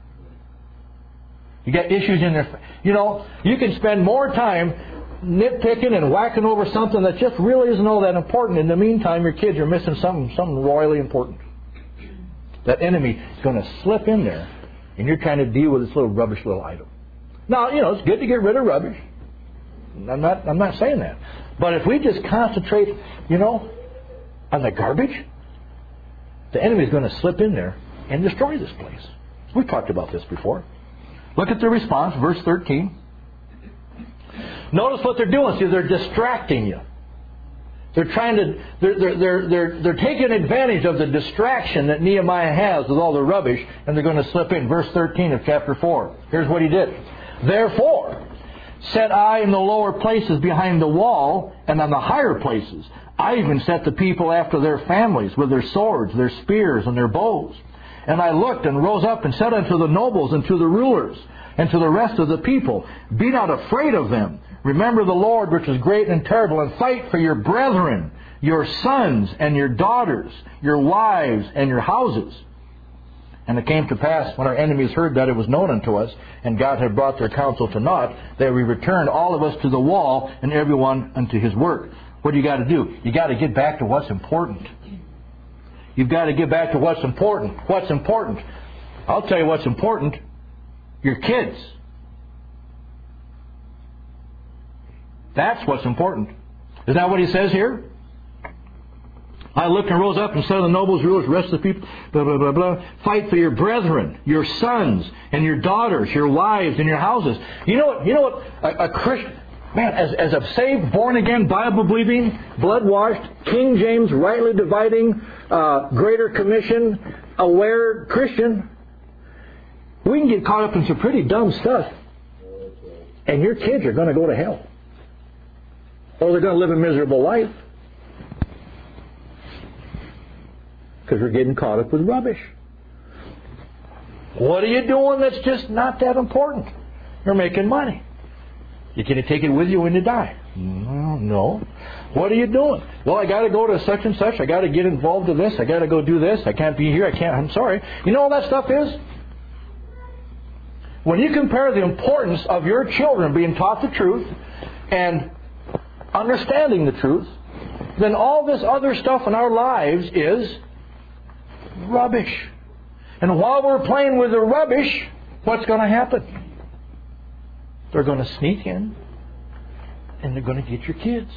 You got issues in there. You know, you can spend more time nitpicking and whacking over something that just really isn't all that important. In the meantime, your kids are missing something, something royally important. That enemy is going to slip in there, and you're trying to deal with this little rubbish little item. Now, you know, it's good to get rid of rubbish. I'm not, I'm not saying that. But if we just concentrate, you know, on the garbage, the enemy is going to slip in there and destroy this place. We've talked about this before. Look at the response, verse thirteen. Notice what they're doing. See, they're distracting you. They're trying to, they're, they're, they're, they're, they're taking advantage of the distraction that Nehemiah has with all the rubbish, and they're going to slip in. Verse thirteen of chapter four. Here's what he did. Therefore, set I in the lower places behind the wall, and on the higher places. I even set the people after their families, with their swords, their spears, and their bows. And I looked and rose up and said unto the nobles and to the rulers and to the rest of the people, be not afraid of them. Remember the Lord, which is great and terrible, and fight for your brethren, your sons and your daughters, your wives and your houses. And it came to pass, when our enemies heard that it was known unto us, and God had brought their counsel to naught, that we returned all of us to the wall, and every one unto his work. What do you got to do? You got to get back to what's important. You've got to get back to what's important. What's important? I'll tell you what's important. Your kids. That's what's important. Isn't that what he says here? I looked and rose up and said to the nobles, rulers, the rest of the people, blah, blah, blah, blah, fight for your brethren, your sons, and your daughters, your wives, and your houses. You know what? You know what? A, a Christian, man, as, as a saved, born-again, Bible-believing, blood-washed, King James, rightly dividing, uh, Greater Commission, aware Christian, we can get caught up in some pretty dumb stuff, and your kids are going to go to hell. Or they're going to live a miserable life. Because we're getting caught up with rubbish. What are you doing that's just not that important? You're making money. You can take it with you when you die. No. What are you doing? Well, I got to go to such and such. I got to get involved with this. I got to go do this. I can't be here. I can't. I'm sorry. You know what that stuff is? When you compare the importance of your children being taught the truth and understanding the truth, then all this other stuff in our lives is rubbish. And while we're playing with the rubbish, what's going to happen? They're going to sneak in and they're going to get your kids.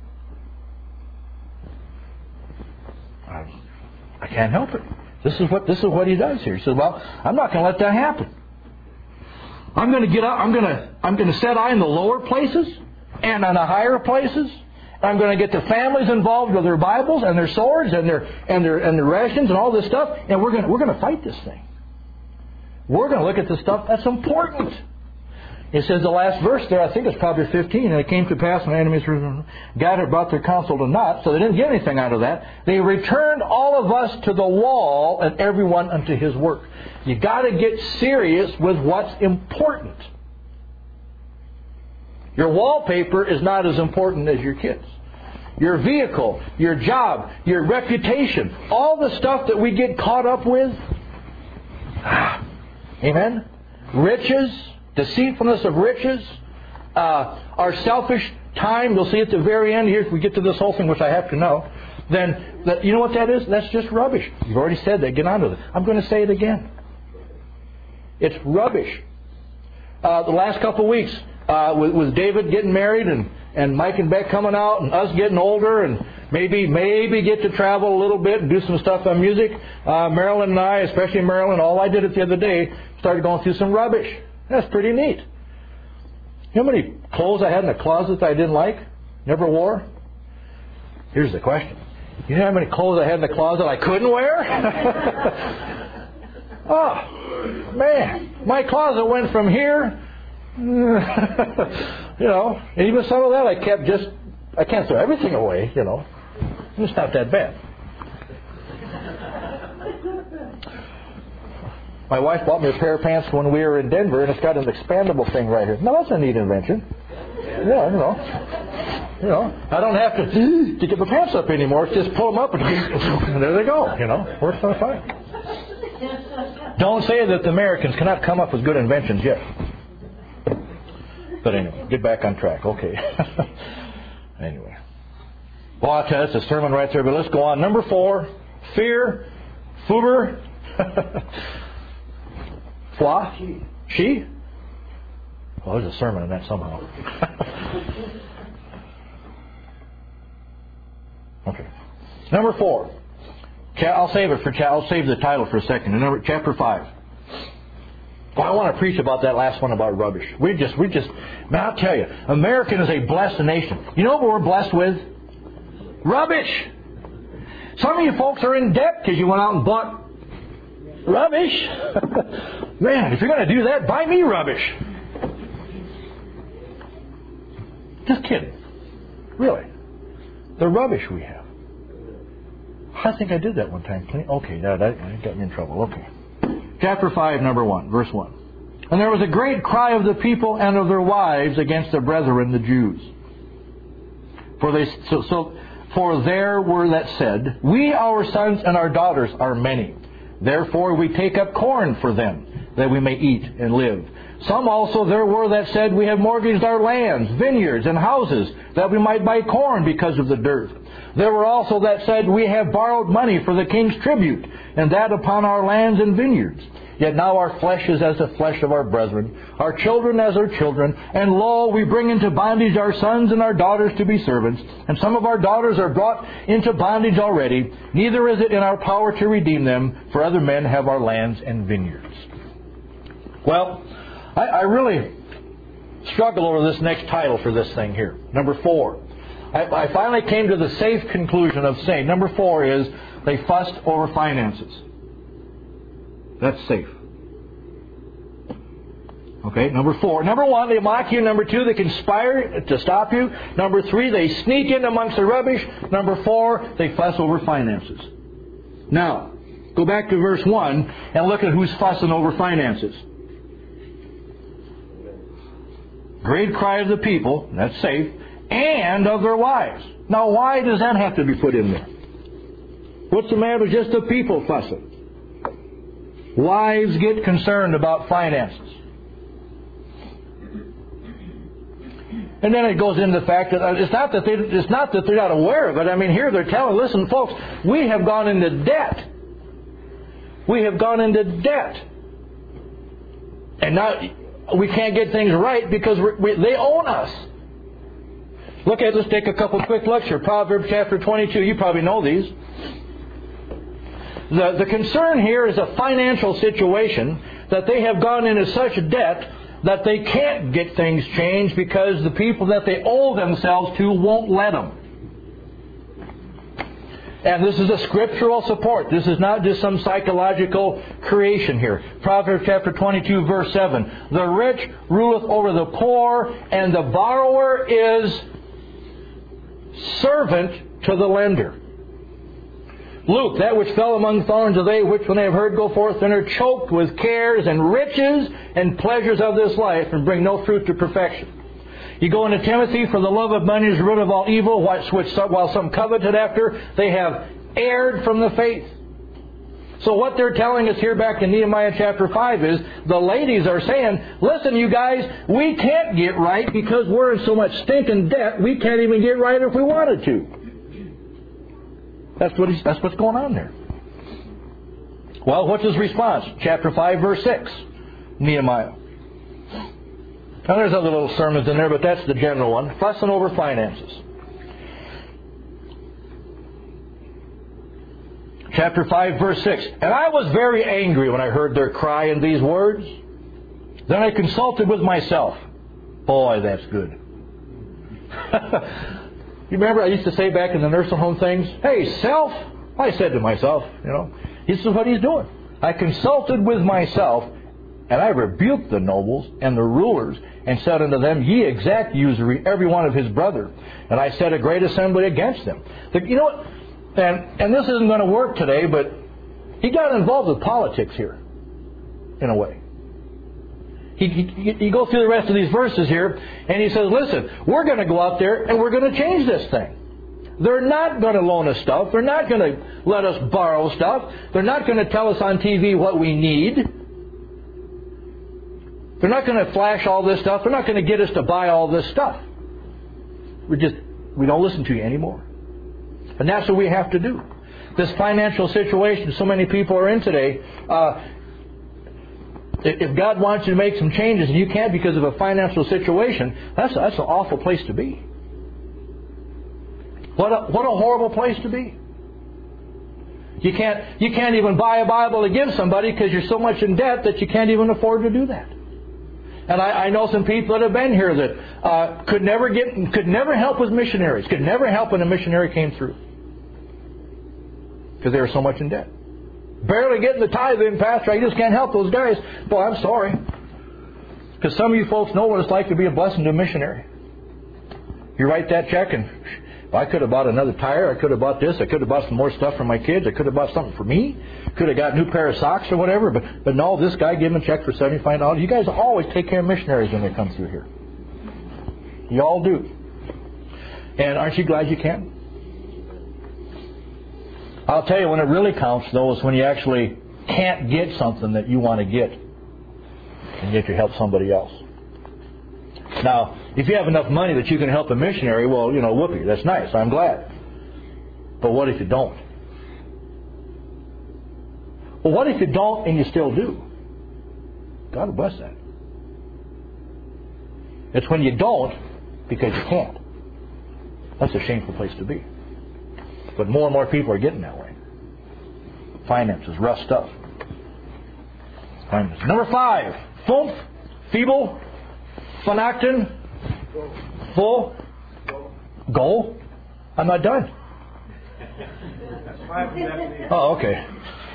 I, I can't help it. This is what this is what he does here. He says, "Well, I'm not going to let that happen. I'm going to get up. I'm going to I'm going to set eye in the lower places and on the higher places. I'm going to get the families involved with their Bibles and their swords and their and their and their rations and all this stuff. And we're going to, we're going to fight this thing. We're going to look at the stuff that's important." It says the last verse there, I think it's probably fifteen, "And it came to pass when enemies gathered about their counsel to naught," so they didn't get anything out of that. "They returned all of us to the wall, and everyone unto his work." You got to get serious with what's important. Your wallpaper is not as important as your kids. Your vehicle, your job, your reputation, all the stuff that we get caught up with. Amen? Riches. Deceitfulness of riches, uh, our selfish time. You'll see at the very end here, if we get to this whole thing, which I have to know, then that, you know what that is? That's just rubbish. You've already said that. Get on with it. I'm going to say it again. It's rubbish. Uh, the last couple of weeks, uh, with, with David getting married and, and Mike and Beck coming out and us getting older and maybe maybe get to travel a little bit and do some stuff on music. Uh, Marilyn and I, especially Marilyn, all I did it the other day, started going through some rubbish. That's pretty neat. You know how many clothes I had in the closet that I didn't like? Never wore? Here's the question. You know how many clothes I had in the closet I couldn't wear? Oh, man. My closet went from here. You know, and even some of that I kept just, I can't throw everything away, you know. It's not that bad. My wife bought me a pair of pants when we were in Denver, and it's got an expandable thing right here. Now, that's a neat invention. Yeah, you know. You know, I don't have to, to get my pants up anymore. It's just pull them up, and, and there they go. You know, works on fine. Don't say that the Americans cannot come up with good inventions yet. But anyway, get back on track. Okay. Anyway. Well, I'll tell you, it's a sermon right there, but let's go on. Number four, fear, Fuber. Fwa? She? Well, there's a sermon in that somehow. Okay. Number four. I'll save it for. I'll save the title for a second. Number chapter five. Well, I want to preach about that last one about rubbish. We just, we just. Man, I'll tell you, America is a blessed nation. You know what we're blessed with? Rubbish. Some of you folks are in debt because you went out and bought rubbish. Man, if you're going to do that, buy me rubbish. Just kidding. Really. The rubbish we have. I think I did that one time. Okay, that, that got me in trouble. Okay. Chapter five, number one, verse one. "And there was a great cry of the people and of their wives against their brethren, the Jews. For they so, so for there were that said, We, our sons and our daughters, are many. Therefore we take up corn for them, that we may eat and live. Some also there were that said, We have mortgaged our lands, vineyards, and houses, that we might buy corn because of the dearth. There were also that said, We have borrowed money for the king's tribute, and that upon our lands and vineyards. Yet now our flesh is as the flesh of our brethren, our children as our children. And lo, we bring into bondage our sons and our daughters to be servants. And some of our daughters are brought into bondage already. Neither is it in our power to redeem them, for other men have our lands and vineyards." Well, I, I really struggle over this next title for this thing here. Number four. I, I finally came to the safe conclusion of saying, number four is, they fussed over finances. That's safe. Okay, number four. Number one, they mock you. Number two, they conspire to stop you. Number three, they sneak in amongst the rubbish. Number four, they fuss over finances. Now, go back to verse one and look at who's fussing over finances. Great cry of the people, that's safe, and of their wives. Now, why does that have to be put in there? What's the matter with just the people fussing? Wives get concerned about finances. And then it goes into the fact that it's not that they, it's not that they're not aware of it. I mean, here they're telling, listen, folks, we have gone into debt. We have gone into debt. And now, we can't get things right because we're, we, they own us. Look at, let's take a couple quick looks here. Proverbs chapter twenty-two. You probably know these. The, the concern here is a financial situation that they have gone into such debt that they can't get things changed because the people that they owe themselves to won't let them. And this is a scriptural support. This is not just some psychological creation here. Proverbs chapter twenty-two, verse seven. The rich ruleth over the poor, and the borrower is servant to the lender. Luke, that which fell among thorns are they which when they have heard go forth and are choked with cares and riches and pleasures of this life and bring no fruit to perfection. You go into Timothy, for the love of money is the root of all evil, which while some coveted after, they have erred from the faith. So what they're telling us here back in Nehemiah chapter five is, the ladies are saying, listen you guys, we can't get right because we're in so much stinking debt, we can't even get right if we wanted to. That's what he's, that's what's going on there. Well, what's his response? Chapter five, verse six. Nehemiah. Now there's other little sermons in there, but that's the general one. Fussing over finances. Chapter five, verse six. And I was very angry when I heard their cry in these words. Then I consulted with myself. Boy, that's good. You remember I used to say back in the nursing home things, hey, self, I said to myself, you know, this is what he's doing. I consulted with myself, and I rebuked the nobles and the rulers, and said unto them, ye exact usury, every one of his brother. And I set a great assembly against them. The, you know what? And, and this isn't going to work today, but he got involved with politics here, in a way. He, he, you go through the rest of these verses here, and he says, listen, we're going to go out there and we're going to change this thing. They're not going to loan us stuff. They're not going to let us borrow stuff. They're not going to tell us on T V what we need. They're not going to flash all this stuff. They're not going to get us to buy all this stuff. We just, we don't listen to you anymore. And that's what we have to do. This financial situation so many people are in today, uh, if God wants you to make some changes and you can't because of a financial situation, that's, that's an awful place to be. What a, what a horrible place to be. You can't, you can't even buy a Bible to give somebody because you're so much in debt that you can't even afford to do that. And I, I know some people that have been here that uh, could never get, could never help with missionaries, could never help when a missionary came through because they were so much in debt. Barely getting the tithe in, Pastor. I just can't help those guys. Boy, I'm sorry. Because some of you folks know what it's like to be a blessing to a missionary. You write that check and I could have bought another tire. I could have bought this. I could have bought some more stuff for my kids. I could have bought something for me. Could have got a new pair of socks or whatever. But but no, this guy gave him a check for seventy-five dollars. You guys always take care of missionaries when they come through here. You all do. And aren't you glad you can? I'll tell you, when it really counts, though, is when you actually can't get something that you want to get, and yet you help somebody else. Now, if you have enough money that you can help a missionary, well, you know, whoopee, that's nice. I'm glad. But what if you don't? Well, what if you don't and you still do? God will bless that. It's when you don't because you can't. That's a shameful place to be. But more and more people are getting that way. Finances, rough stuff. Finances. Number five. Fump, feeble, phonactin, full, goal. I'm not done. Oh, okay.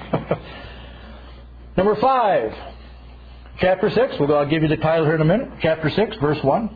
Number five. Chapter six. We'll go, I'll give you the title here in a minute. Chapter six, verse one.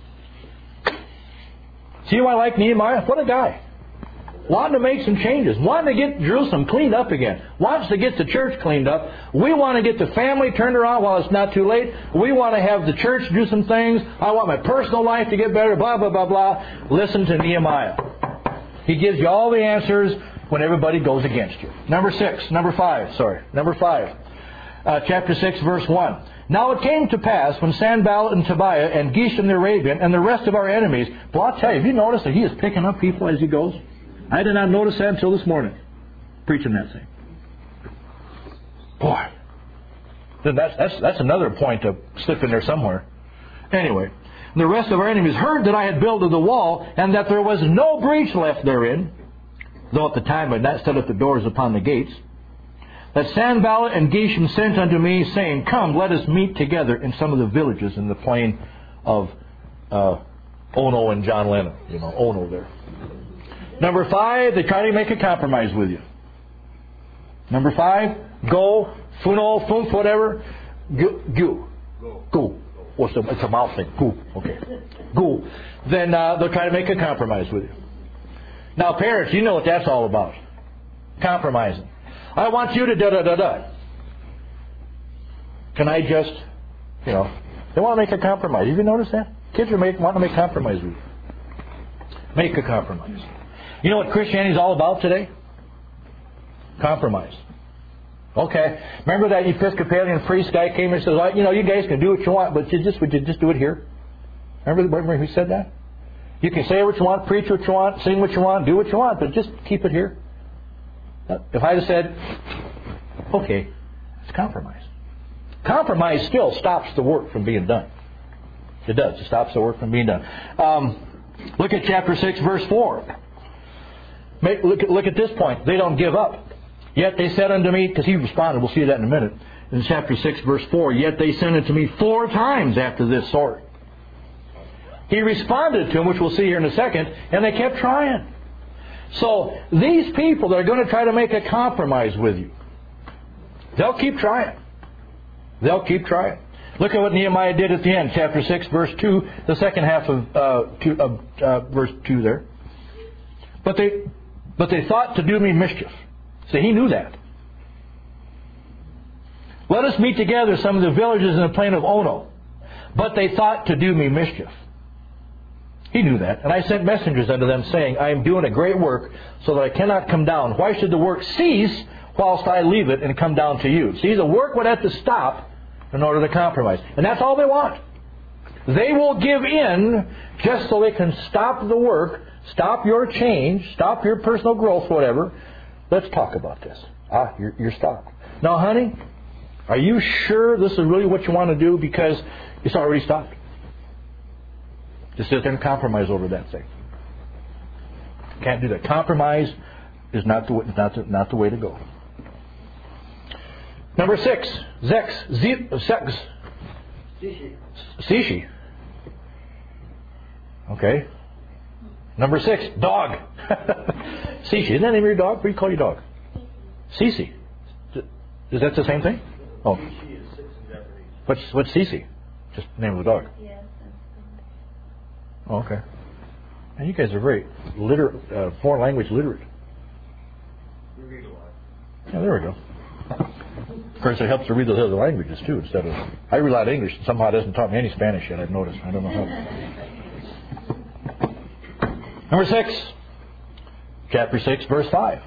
See why I like Nehemiah? What a guy. Wanting to make some changes. Wanting to get Jerusalem cleaned up again. Wants to get the church cleaned up. We want to get the family turned around while it's not too late. We want to have the church do some things. I want my personal life to get better. Blah, blah, blah, blah. Listen to Nehemiah. He gives you all the answers when everybody goes against you. Number six. Number five. Sorry. Number five. Uh, chapter six, verse one. Now it came to pass when Sanballat and Tobiah and Geshem the Arabian and the rest of our enemies... Well, I'll tell you, have you noticed that he is picking up people as he goes? I did not notice that until this morning, preaching that thing. Boy, then that's, that's, that's another point to slip in there somewhere. Anyway, the rest of our enemies heard that I had builded the wall, and that there was no breach left therein, though at the time I had not set up the doors upon the gates, that Sanballat and Geshem sent unto me, saying, Come, let us meet together in some of the villages in the plain of uh, Ono and John Lennon. You know, Ono there. Number five, they try to make a compromise with you. Number five, go, funo, funf, whatever, go, go, go. What's the, it's a mouth thing. Go, okay, go. Then uh, they'll try to make a compromise with you. Now, parents, you know what that's all about. Compromising. I want you to da da da da. Can I just, you know, they want to make a compromise. Have you noticed that? Kids are make, want to make a compromise with you. Make a compromise. You know what Christianity is all about today? Compromise. Okay. Remember that Episcopalian priest guy came and says, well, you know, you guys can do what you want, but you just, would you just do it here? Remember, remember who said that? You can say what you want, preach what you want, sing what you want, do what you want, but just keep it here. If I had said, okay, it's compromise. Compromise still stops the work from being done. It does. It stops the work from being done. Um, look at chapter six, verse four. Make, look, at, look at this point. They don't give up. Yet they said unto me, because he responded, we'll see that in a minute, in chapter six, verse four, yet they sent unto me four times after this sort. He responded to him, which we'll see here in a second, and they kept trying. So these people that are going to try to make a compromise with you, they'll keep trying. They'll keep trying. Look at what Nehemiah did at the end, chapter six, verse two, the second half of uh, two, uh, uh, verse two there. But they, but they thought to do me mischief. See, he knew that. Let us meet together some of the villages in the plain of Ono. But they thought to do me mischief. He knew that. And I sent messengers unto them, saying, I am doing a great work, so that I cannot come down. Why should the work cease whilst I leave it and come down to you? See, the work would have to stop in order to compromise. And that's all they want. They will give in just so they can stop the work, stop your change, stop your personal growth, whatever. Let's talk about this. Ah, you're, you're stopped. Now, honey, are you sure this is really what you want to do? Because it's already stopped. Just sit there and compromise over that thing. Can't do that. Compromise is not the, not the, not the way to go. Number six, Zex, Z, sex. Sishi. Okay. Number six, dog. Sishi. Isn't that the name of your dog? What do you call your dog? Sisi. Is that the same thing? Oh. What's what's Sisi? Just the name of the dog. Oh, okay. And you guys are very literate, uh, foreign language literate. Yeah, there we go. Of course, it helps to read the other languages too. Instead of I read a lot of English, and somehow it hasn't taught me any Spanish yet. I've noticed. I don't know how. Number six, chapter six, verse five.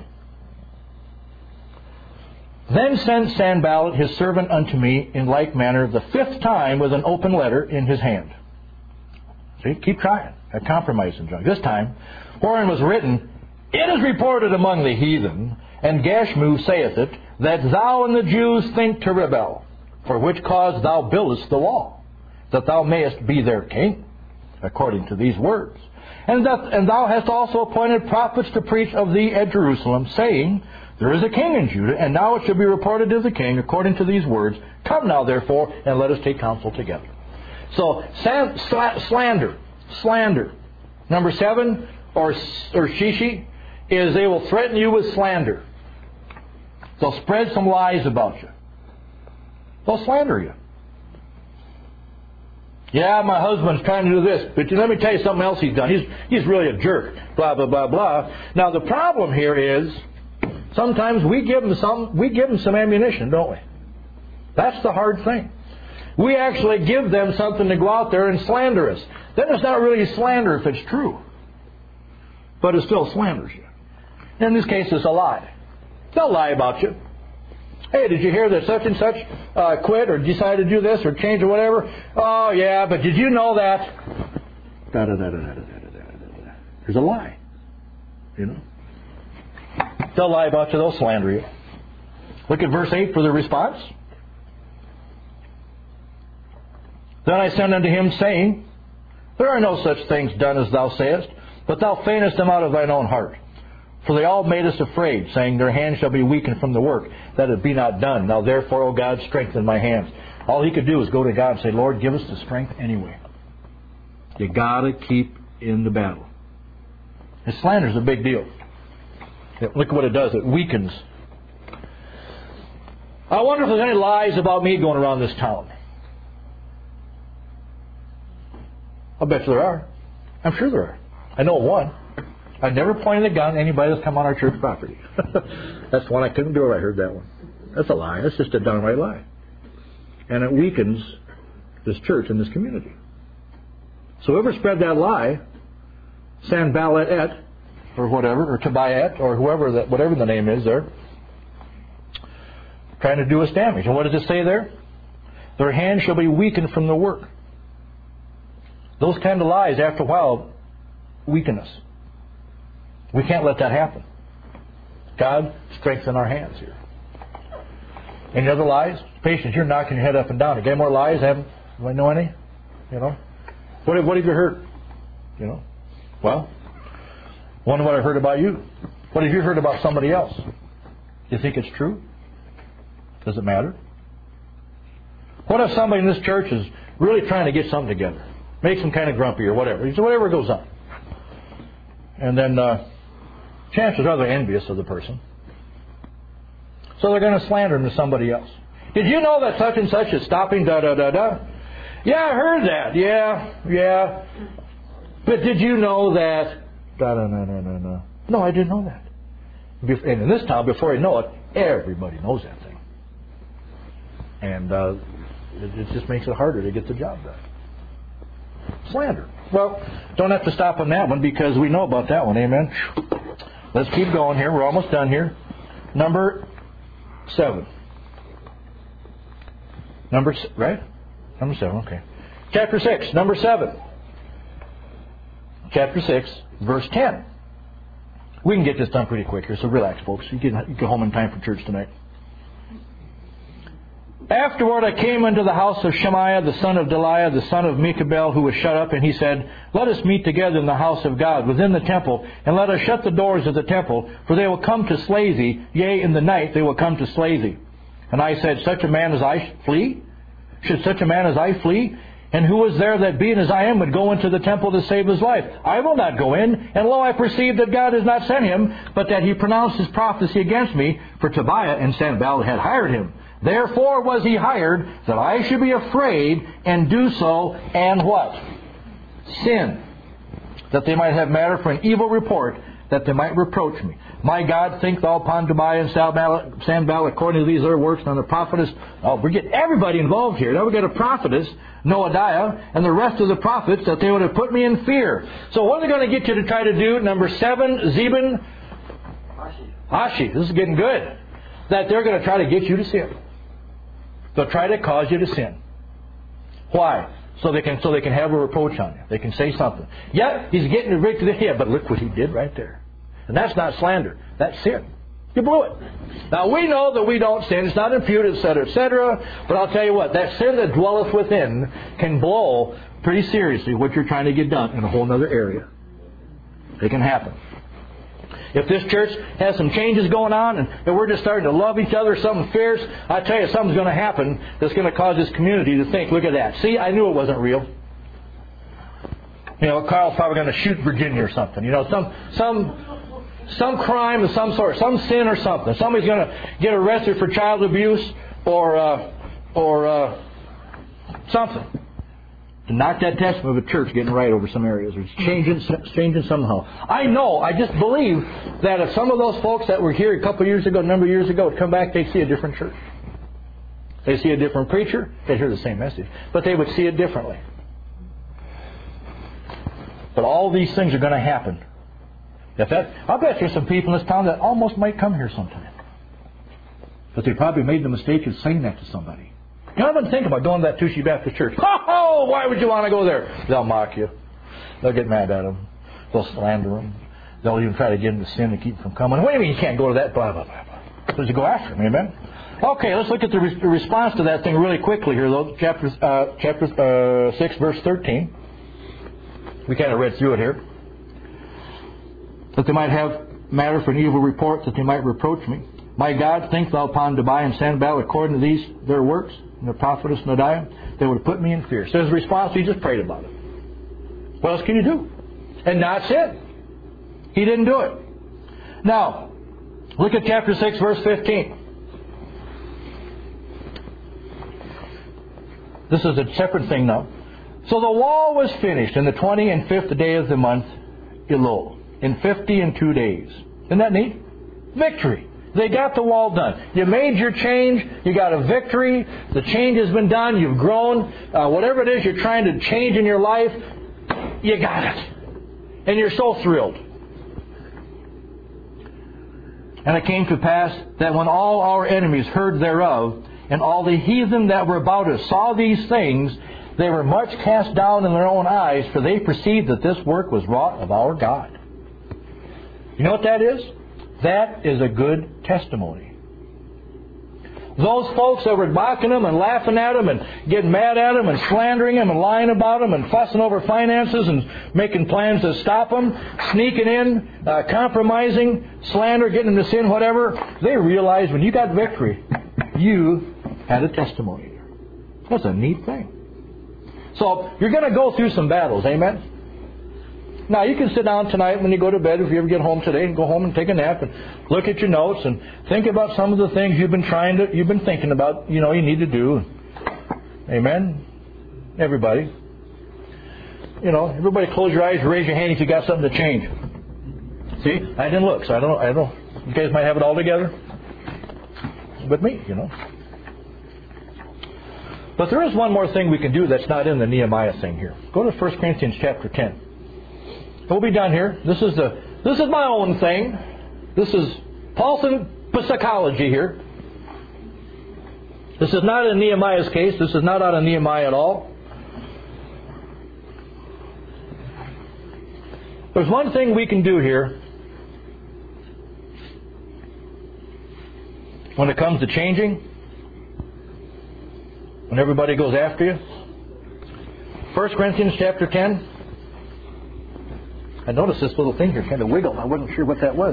Then sent Sanballat his servant unto me in like manner the fifth time with an open letter in his hand. See, keep trying. A compromising junk. This time, wherein was written, It is reported among the heathen, and Gashmu saith it, that thou and the Jews think to rebel, for which cause thou buildest the wall, that thou mayest be their king, according to these words. And, that, and thou hast also appointed prophets to preach of thee at Jerusalem, saying, There is a king in Judah, and now it shall be reported to the king, according to these words. Come now, therefore, and let us take counsel together. So, slander, slander. Number seven, or, or shishi, is they will threaten you with slander. They'll spread some lies about you. They'll slander you. Yeah, my husband's trying to do this, but let me tell you something else he's done. He's, he's really a jerk, blah, blah, blah, blah. Now, the problem here is, sometimes we give them some, we give them some ammunition, don't we? That's the hard thing. We actually give them something to go out there and slander us. Then it's not really slander if it's true. But it still slanders you. In this case, it's a lie. They'll lie about you. Hey, did you hear that such and such uh, quit or decided to do this or change or whatever? Oh, yeah, but did you know that? Da, da, da, da, da, da, da, da, da. There's a lie. You know? They'll lie about you. They'll slander you. Look at verse eight for the response. Then I sent unto him, saying, There are no such things done as thou sayest, but thou feignest them out of thine own heart. For they all made us afraid, saying, Their hands shall be weakened from the work, that it be not done. Now therefore, O God, strengthen my hands. All he could do was go to God and say, Lord, give us the strength anyway. You got to keep in the battle. And slander is a big deal. Look at what it does. It weakens. I wonder if there's any lies about me going around this town. I bet you there are. I'm sure there are. I know of one. I've never pointed a gun at anybody that's come on our church property. That's one I couldn't do it. I heard that one. That's a lie. That's just a downright lie. And it weakens this church and this community. So whoever spread that lie, Sanballat or whatever, or Tobiah, or whoever that, whatever the name is there, trying to do us damage. And what does it say there? Their hands shall be weakened from the work. Those kind of lies, after a while, weaken us. We can't let that happen. God, strengthen our hands here. Any other lies? Patience, you're knocking your head up and down. You got any more lies? Haven't? Do I know any? You know? What, what have you heard? You know? Well, wonder what I heard about you. What have you heard about somebody else? Do you think it's true? Does it matter? What if somebody in this church is really trying to get something together? Makes them kind of grumpy or whatever. So whatever goes on. And then uh, chances are they're envious of the person. So they're going to slander him to somebody else. Did you know that such and such is stopping da da da da? Yeah, I heard that. Yeah, yeah. But did you know that? Da da da da da da. No, I didn't know that. And in this town, before you know it, everybody knows that thing. And uh, it, it just makes it harder to get the job done. Slander. Well, don't have to stop on that one because we know about that one. Amen. Let's keep going here. We're almost done here. Number seven. Number right? Number seven. Okay. Chapter six. Number seven. Chapter six, verse ten. We can get this done pretty quick here, so relax, folks. You get you get home in time for church tonight. Afterward I came unto the house of Shemaiah, the son of Deliah, the son of Michabel, who was shut up, and he said, Let us meet together in the house of God, within the temple, and let us shut the doors of the temple, for they will come to slay thee, yea, in the night they will come to slay thee. And I said, Such a man as I flee? Should such a man as I flee? And who is there that, being as I am, would go into the temple to save his life? I will not go in. And lo, I perceive that God has not sent him, but that he pronounced his prophecy against me, for Tobiah and Sanballat had hired him. Therefore was he hired, that I should be afraid, and do so, and what? Sin. That they might have matter for an evil report, that they might reproach me. My God, think thou upon Tobiah and Sanballat according to these their works, and the prophetess. Oh, we get everybody involved here. Now we got a prophetess, Noadiah, and the rest of the prophets, that they would have put me in fear. So what are they going to get you to try to do? Number seven, Zebin. Ashi. This is getting good. That they're going to try to get you to sin. They'll try to cause you to sin. Why? So they can so they can have a reproach on you. They can say something. Yep, he's getting the victory. Yeah, but look what he did right there. And that's not slander. That's sin. You blew it. Now we know that we don't sin. It's not imputed, et cetera, et cetera. But I'll tell you what, that sin that dwelleth within can blow pretty seriously what you're trying to get done in a whole other area. It can happen. If this church has some changes going on and, and we're just starting to love each other, something fierce, I tell you, something's going to happen that's going to cause this community to think, look at that. See, I knew it wasn't real. You know, Carl's probably going to shoot Virginia or something. You know, some some some crime of some sort, some sin or something. Somebody's going to get arrested for child abuse or uh, or uh, something. To knock that testimony of a church getting right over some areas or changing changing somehow. I know, I just believe that if some of those folks that were here a couple of years ago, a number of years ago, would come back, they'd see a different church. They see a different preacher, they'd hear the same message, but they would see it differently. But all these things are going to happen. If that, I'll bet there's some people in this town that almost might come here sometime. But they probably made the mistake of saying that to somebody. You know, I've been thinking about going to that Touchy Baptist church. Oh, why would you want to go there? They'll mock you. They'll get mad at them. They'll slander them. They'll even try to get them to sin to keep them from coming. What do you mean you can't go to that? Blah, blah, blah, blah. So you go after them, amen? Okay, let's look at the, re- the response to that thing really quickly here, though. Chapter, uh, chapter uh, six, verse thirteen. We kind of read through it here. That they might have matter for an evil report, that they might reproach me. My God, think thou upon Tobiah and Sanballat according to these their works, and the prophetess Noadiah, they would put me in fear. So his response, he just prayed about it. What else can you do? And not sin. He didn't do it. Now, look at chapter six, verse fifteen. This is a separate thing now. So the wall was finished in the twenty and fifth day of the month, Elul, in fifty and two days. Isn't that neat? Victory. They got the wall done. You made your change. You got a victory. The change has been done. You've grown. Uh, whatever it is you're trying to change in your life, you got it. And you're so thrilled. And it came to pass that when all our enemies heard thereof, and all the heathen that were about us saw these things, they were much cast down in their own eyes, for they perceived that this work was wrought of our God. You know what that is? That is a good testimony. Those folks that were mocking them and laughing at them and getting mad at them and slandering them and lying about them and fussing over finances and making plans to stop them, sneaking in, uh, compromising, slander, getting them to sin, whatever, they realized when you got victory, you had a testimony. That's a neat thing. So you're going to go through some battles, amen? Now, you can sit down tonight when you go to bed, if you ever get home today, and go home and take a nap and look at your notes and think about some of the things you've been trying to, you've been thinking about, you know, you need to do. Amen? Everybody. You know, everybody close your eyes and raise your hand if you got something to change. See? I didn't look, so I don't, I don't, you guys might have it all together with me, you know. But there is one more thing we can do that's not in the Nehemiah thing here. Go to First Corinthians chapter ten. We'll be done here. This is the this is my own thing. This is Paulson psychology here. This is not in Nehemiah's case. This is not out of Nehemiah at all. There's one thing we can do here when it comes to changing, when everybody goes after you. First Corinthians chapter ten. I noticed this little thing here kind of wiggled. I wasn't sure what that was.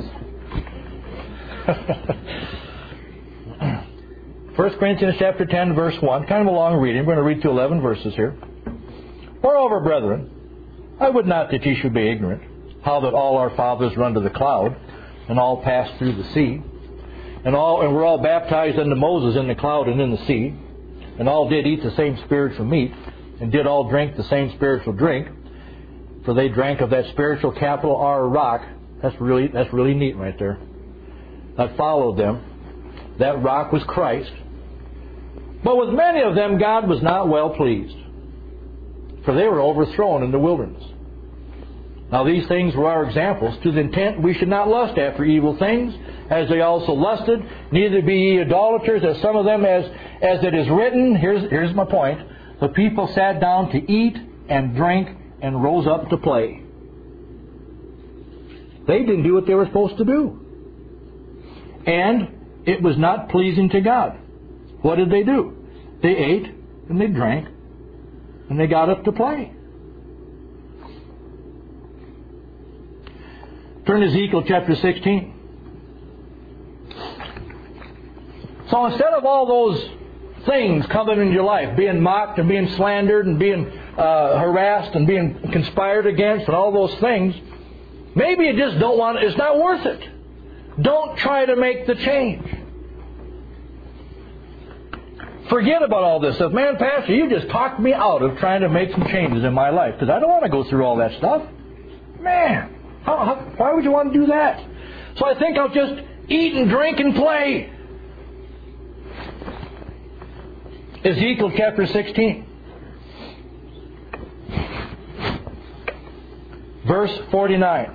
First Corinthians chapter ten, verse one. Kind of a long reading. We're going to read through eleven verses here. Moreover, brethren, I would not that ye should be ignorant, how that all our fathers run to the cloud, and all passed through the sea, and all and were all baptized unto Moses in the cloud and in the sea, and all did eat the same spiritual meat, and did all drink the same spiritual drink. For they drank of that spiritual capital, our rock. That's really that's really neat right there. That followed them. That rock was Christ. But with many of them God was not well pleased, for they were overthrown in the wilderness. Now these things were our examples, to the intent we should not lust after evil things, as they also lusted, neither be ye idolaters, as some of them, as as it is written. Here's here's my point. The people sat down to eat and drink and rose up to play. They didn't do what they were supposed to do. And it was not pleasing to God. What did they do? They ate and they drank and they got up to play. Turn to Ezekiel chapter sixteen. So instead of all those things coming in your life, being mocked and being slandered and being uh, harassed and being conspired against and all those things, maybe you just don't want it. It's not worth it. Don't try to make the change. Forget about all this stuff. Man, Pastor, you just talked me out of trying to make some changes in my life because I don't want to go through all that stuff. Man, how, how, why would you want to do that? So I think I'll just eat and drink and play. Ezekiel chapter sixteen. Verse forty-nine.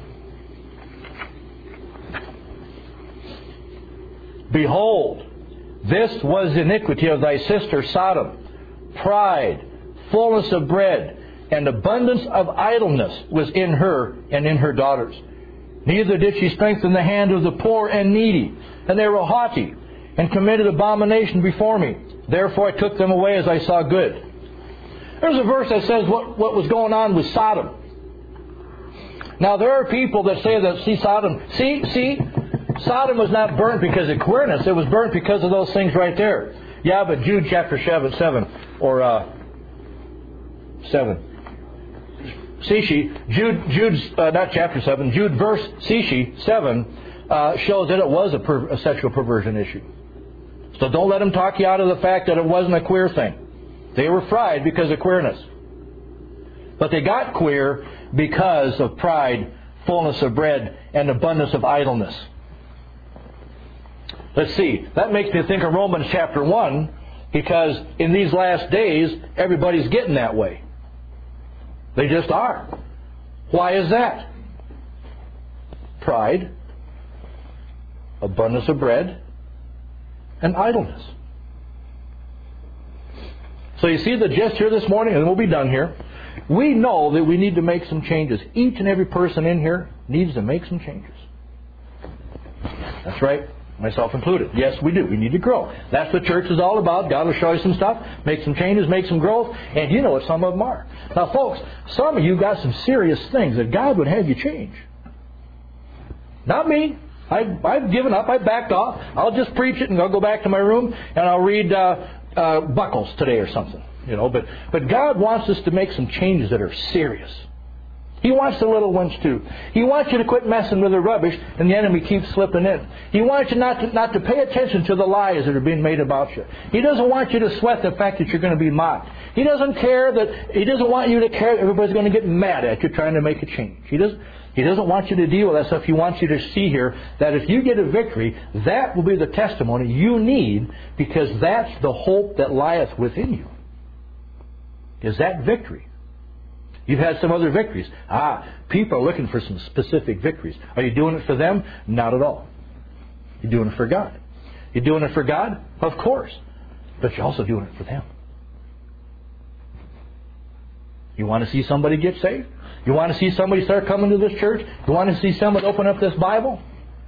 Behold, this was the iniquity of thy sister Sodom. Pride, fullness of bread, and abundance of idleness was in her and in her daughters. Neither did she strengthen the hand of the poor and needy, and they were haughty. and committed abomination before me. Therefore I took them away as I saw good. There's a verse that says what, what was going on with Sodom. Now there are people that say that, see Sodom, see, see, Sodom was not burnt because of queerness. It was burnt because of those things right there. Yeah, but Jude chapter seven, seven or uh, seven. See she, Jude, Jude's, uh, not chapter seven, Jude verse, see she, seven, uh, shows that it was a, per, a sexual perversion issue. So don't let them talk you out of the fact that it wasn't a queer thing. They were fried because of queerness. But they got queer because of pride, fullness of bread, and abundance of idleness. Let's see. That makes me think of Romans chapter one, because in these last days, everybody's getting that way. They just are. Why is that? Pride, abundance of bread, and idleness. So you see the gist here this morning, and we'll be done here. We know that we need to make some changes. Each and every person in here needs to make some changes. That's right. Myself included. Yes, we do. We need to grow. That's what church is all about. God will show you some stuff, make some changes, make some growth, and you know what some of them are. Now, folks, some of you got some serious things that God would have you change. Not me. I, I've given up. I backed off. I'll just preach it and I'll go back to my room and I'll read uh, uh, Buckles today or something. You know, but, but God wants us to make some changes that are serious. He wants the little ones too. He wants you to quit messing with the rubbish and the enemy keeps slipping in. He wants you not to, not to pay attention to the lies that are being made about you. He doesn't want you to sweat the fact that you're going to be mocked. He doesn't care that, He doesn't want you to care that everybody's going to get mad at you trying to make a change. He doesn't, He doesn't want you to deal with that stuff. He wants you to see here that if you get a victory, that will be the testimony you need, because that's the hope that lieth within you. Is that victory. You've had some other victories. Ah, people are looking for some specific victories. Are you doing it for them? Not at all. You're doing it for God. You're doing it for God? Of course. But you're also doing it for them. You want to see somebody get saved? You want to see somebody start coming to this church? You want to see someone open up this Bible?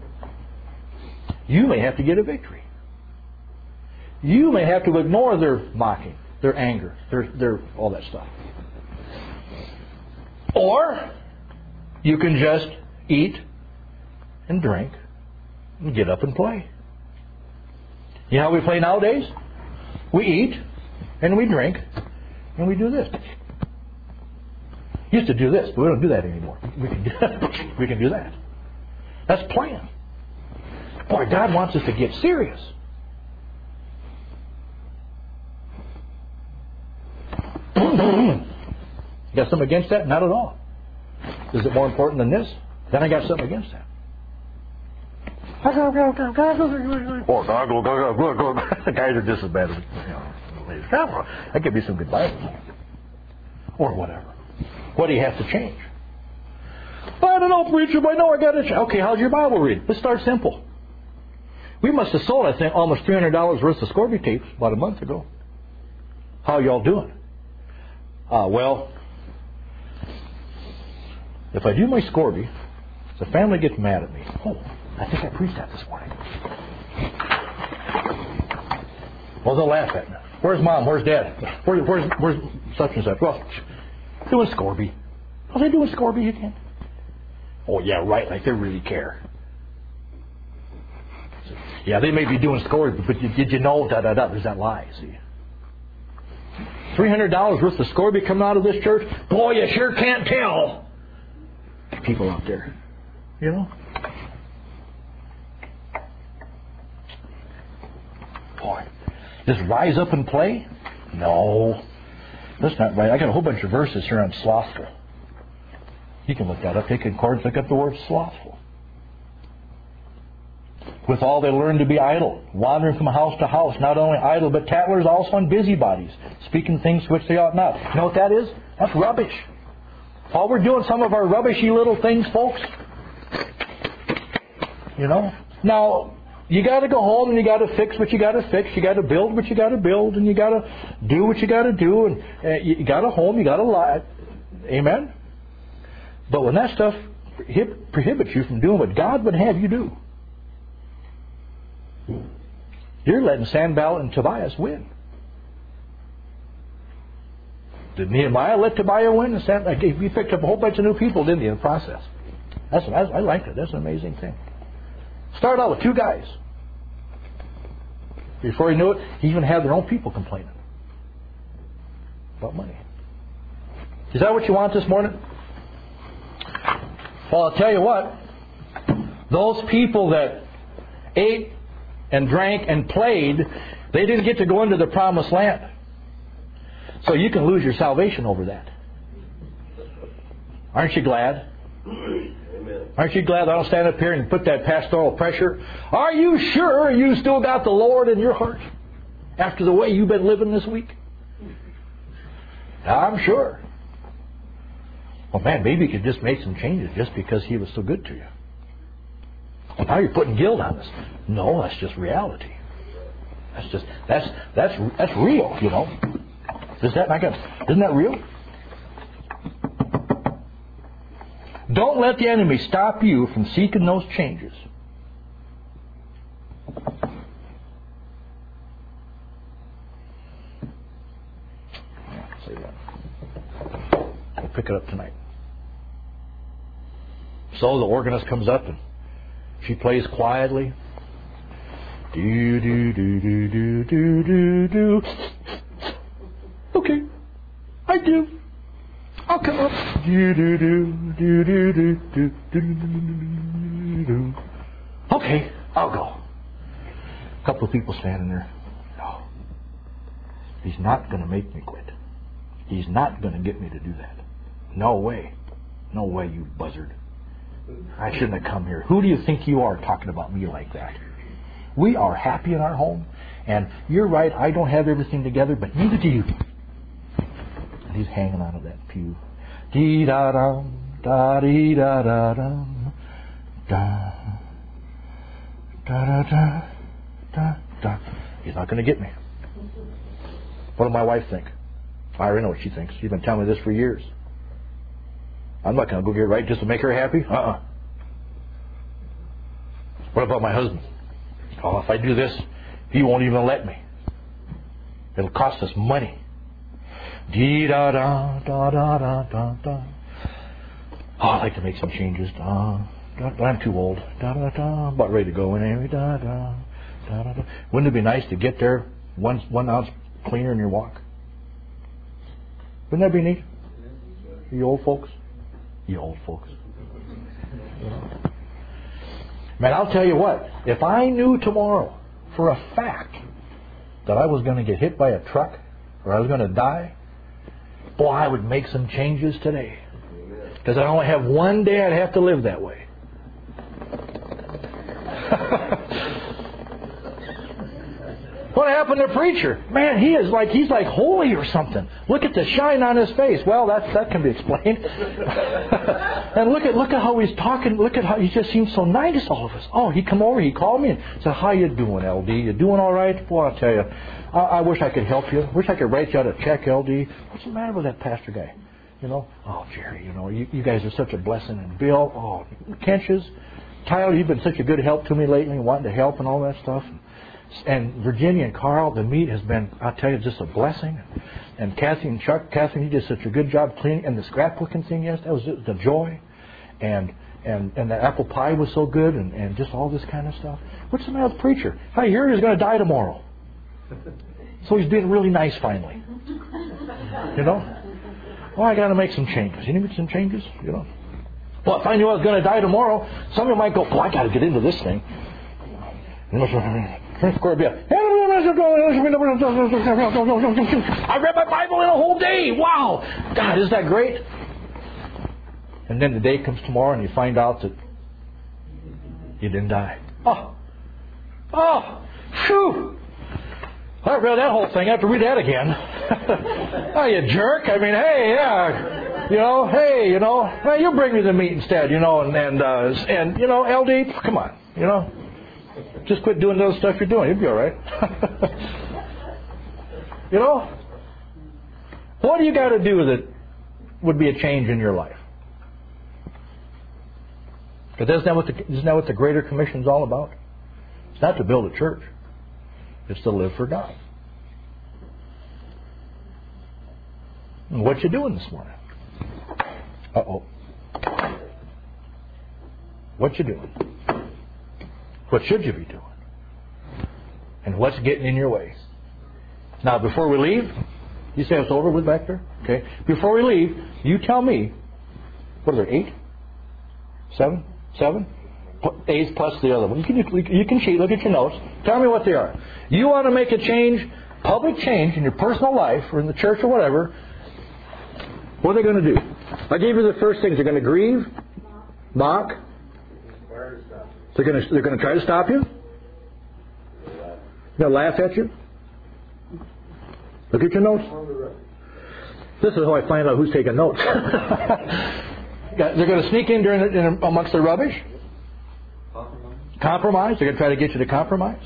You may have to get a victory. You may have to ignore their mocking, their anger, their, their all that stuff. Or you can just eat and drink and get up and play. You know how we play nowadays? We eat and we drink and we do this. Used to do this, but we don't do that anymore. We can do that. We can do that. That's playing. Boy, God wants us to get serious. You got something against that? Not at all. Is it more important than this? Then I got something against that. Or the guys are just as bad as you know. That could be some good Bible. Or whatever. What do you have to change? I don't know, preacher, but I know I got to change. Okay, how's your Bible read? Let's start simple. We must have sold, I think, almost three hundred dollars worth of Scorby tapes about a month ago. How are y'all doing? Uh, well, if I do my Scorby, the family gets mad at me. Oh, I think I preached that this morning. Well, they'll laugh at me. Where's Mom? Where's Dad? Where, where's, where's such and such? Well, doing Scorby. Are they doing Scorby again? Oh, yeah, right, like they really care. Yeah, they may be doing Scorby, but did you know, da-da-da, there's that lie, see. three hundred dollars worth of Scorby coming out of this church? Boy, you sure can't tell. People out there, you know. Boy, just rise up and play? No, that's not right. I got a whole bunch of verses here on slothful. You can look that up. Take a concordance, look up the word slothful. With all they learn to be idle, wandering from house to house, not only idle, but tattlers also and busybodies, speaking things which they ought not. You know what that is? That's rubbish. While we're doing some of our rubbishy little things, folks, you know. Now, you got to go home and you got to fix what you got to fix. You got to build what you got to build, and you got to do what you got to do, and uh, you got to home, you got to lie. Amen. But when that stuff prohibits you from doing what God would have you do, You're letting Sanballat and Tobias win. Did Nehemiah let Tobiah win? And San, he picked up a whole bunch of new people, didn't he, in the process? That's, I, I liked it. That's an amazing thing. Started out with two guys. Before he knew it, he even had their own people complaining about money. Is that what you want this morning? Well, I'll tell you what. Those people that ate and drank and played, they didn't get to go into the promised land. So you can lose your salvation over that. Aren't you glad? Amen. Aren't you glad I don't stand up here and put that pastoral pressure? Are you sure you still got the Lord in your heart after the way you've been living this week? I'm sure. Well, man, maybe you could just make some changes just because He was so good to you. Well, now you're putting guilt on us. No, that's just reality. That's just that's that's that's real, you know. Is that not good? Isn't that real? Don't let the enemy stop you from seeking those changes. I'll say that. We'll pick it up tonight. So the organist comes up and she plays quietly. Do do do do do do do do. Okay, I do. I'll come up. Do do do do do do do do do. Okay, I'll go. A couple of people standing there. No, he's not going to make me quit. He's not going to get me to do that. No way. No way, you buzzard. I shouldn't have come here. Who do you think you are talking about me like that? We are happy in our home, and you're right, I don't have everything together, but neither do you. And he's hanging out of that pew. Dee da dum, da dee da da dum, da da da da da da. He's not going to get me. What does my wife think? I already know what she thinks. She's been telling me this for years. I'm not going to go get it right just to make her happy. Uh-uh. What about my husband? Oh, if I do this, he won't even let me. It'll cost us money. Dee da da da da da da da. Oh, I'd like to make some changes. Da, da, da. I'm too old. Da da da. About ready to go in anyway. Da da da da da. Wouldn't it be nice to get there one one ounce cleaner in your walk? Wouldn't that be neat? You old folks. You old folks. Man, I'll tell you what. If I knew tomorrow for a fact that I was going to get hit by a truck or I was going to die, boy, I would make some changes today. Because I only have one day I'd have to live that way. What happened to the preacher? Man, he is like he's like holy or something. Look at the shine on his face. Well, that that can be explained. And look at look at how he's talking. Look at how he just seems so nice to all of us. Oh, he come over, he called me and said, "How you doing, L D? You doing all right?" Boy, I'll tell you, I, I wish I could help you. Wish I could write you out a check, L D. What's the matter with that pastor guy? You know, oh Jerry, you know, you, you guys are such a blessing. And Bill, oh Kenches, Tyler, you've been such a good help to me lately, wanting to help and all that stuff. And Virginia and Carl, the meat has been, I'll tell you, just a blessing. And Kathy and Chuck, Kathy, you did such a good job cleaning. And the scrapbooking thing, yes, that was just the joy. And and and the apple pie was so good, and, and just all this kind of stuff. What's the matter with the preacher? I hear he's going to die tomorrow. So he's being really nice finally. You know? Well, I got to make some changes. You need some changes? You know? Well, if I knew I was going to die tomorrow, some of you might go, well, I got to get into this thing. I read my Bible in a whole day. Wow. God, isn't that great? And then the day comes tomorrow and you find out that you didn't die. Oh. Oh. Phew. I read that whole thing. I have to read that again. Oh, you jerk. I mean, hey, yeah. You know, hey, you know, well, you bring me the meat instead, you know, and, and, uh, and you know, L D, come on, you know. Just quit doing those stuff you're doing. You'll be all right. You know? What do you got to do that would be a change in your life? Because isn't that what the, isn't that what the Greater Commission is all about? It's not to build a church. It's to live for God. And what you doing this morning? Uh-oh. What you doing? What should you be doing? And what's getting in your way? Now, before we leave, you say it's over with back there? Okay. Before we leave, you tell me, what are there, eight? Seven? Seven? Eight plus the other one. You can, you can cheat, look at your notes. Tell me what they are. You want to make a change, public change in your personal life or in the church or whatever. What are they going to do? I gave you the first things. They're going to grieve, mock. They're going to, they're going to try to stop you. They're going to laugh at you. Look at your notes. This is how I find out who's taking notes. They're going to sneak in during the, in amongst the rubbish. Compromise. Compromise. They're going to try to get you to compromise.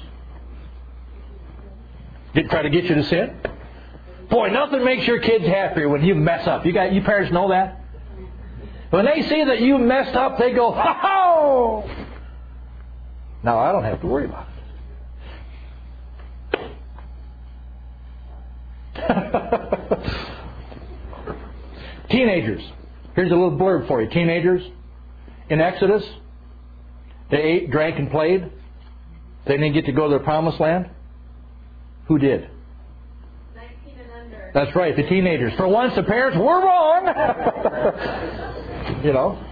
Get, try to get you to sin. Boy, nothing makes your kids happier when you mess up. You got you parents know that. When they see that you messed up, they go, "Ha ha!" Now I don't have to worry about it. Teenagers. Here's a little blurb for you. Teenagers, in Exodus, they ate, drank, and played. They didn't get to go to the promised land. Who did? nineteen and under. That's right, the teenagers. For once, the parents were wrong. You know.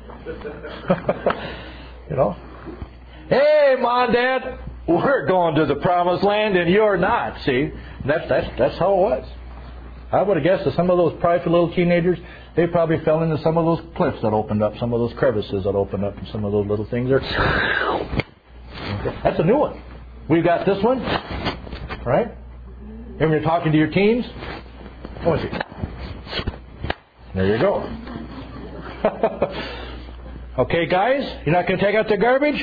You know. Hey, Mom, Dad, we're going to the promised land, and you're not. See, that's that's that's how it was. I would have guessed that some of those prideful little teenagers, they probably fell into some of those cliffs that opened up, some of those crevices that opened up, and some of those little things there. That's a new one. We've got this one, right? And when you're talking to your teens, what is it? There you go. Okay, guys, you're not going to take out the garbage?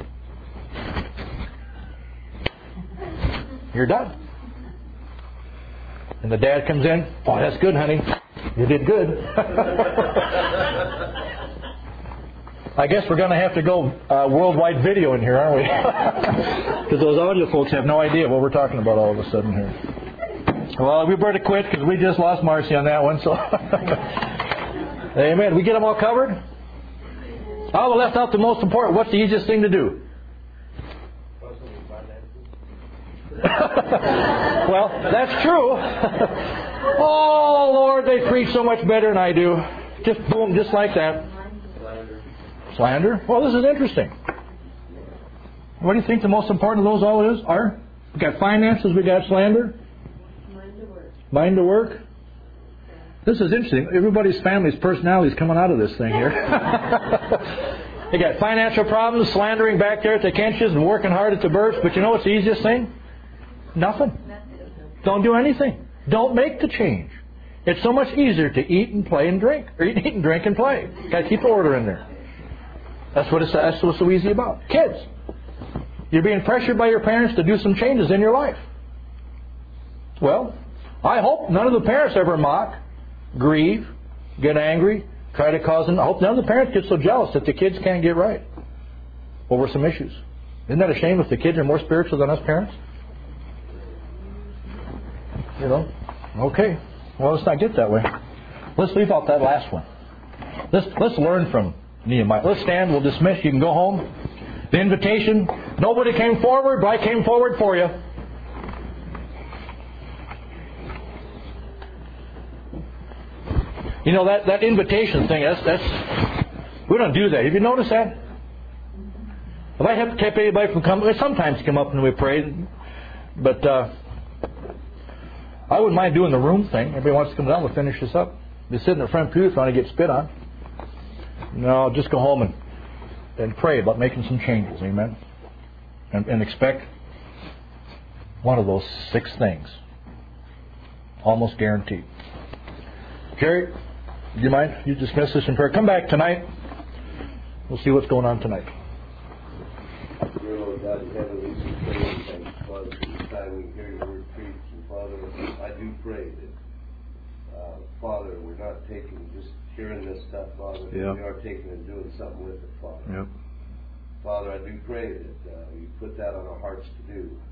You're done. And the dad comes in, "Oh, that's good, honey. You did good." I guess we're going to have to go uh, worldwide video in here, aren't we? Because those audio folks have no idea what we're talking about all of a sudden here. Well, we better quit because we just lost Marcy on that one. So, amen. We get them all covered? Oh, we left out the most important. What's the easiest thing to do? Well, that's true. Oh, Lord, they preach so much better than I do. Just boom, just like that. Slander. Slander? Well, this is interesting. What do you think the most important of those all is? Are? We got finances, we got slander. Mind to work. Mind to work. This is interesting. Everybody's family's personality is coming out of this thing here. They got financial problems, slandering back there at the Kenches and working hard at the Burks. But you know what's the easiest thing? Nothing. Don't do anything. Don't make the change. It's so much easier to eat and play and drink. Or eat, eat and drink and play. Got to keep order in there. That's what it's, that's what's so easy about. Kids. You're being pressured by your parents to do some changes in your life. Well, I hope none of the parents ever mock, grieve, get angry, try to cause them. I hope none of the parents get so jealous that the kids can't get right over some issues. Isn't that a shame if the kids are more spiritual than us parents? You know? Okay. Well, let's not get that way. Let's leave out that last one. Let's, let's learn from Nehemiah. Let's stand. We'll dismiss. You can go home. The invitation. Nobody came forward, but I came forward for you. You know, that, that invitation thing, that's, that's, we don't do that. Have you noticed that? If I have kept anybody from coming, sometimes come up and we pray, but uh, I wouldn't mind doing the room thing. Everybody wants to come down, we'll finish this up. Be sitting in the front pew trying to get spit on. No, just go home and, and pray about making some changes. Amen? And, and expect one of those six things. Almost guaranteed. Jerry, do you mind? You dismiss this in prayer. Come back tonight. We'll see what's going on tonight. Dear Lord God in heaven, we do pray and thank you, Father, for this time we hear your word preached. And Father, I do pray that, uh, Father, we're not taking just hearing this stuff, Father, but yep. we are taking and doing something with it, Father. Yep. Father, I do pray that uh, you put that on our hearts to do.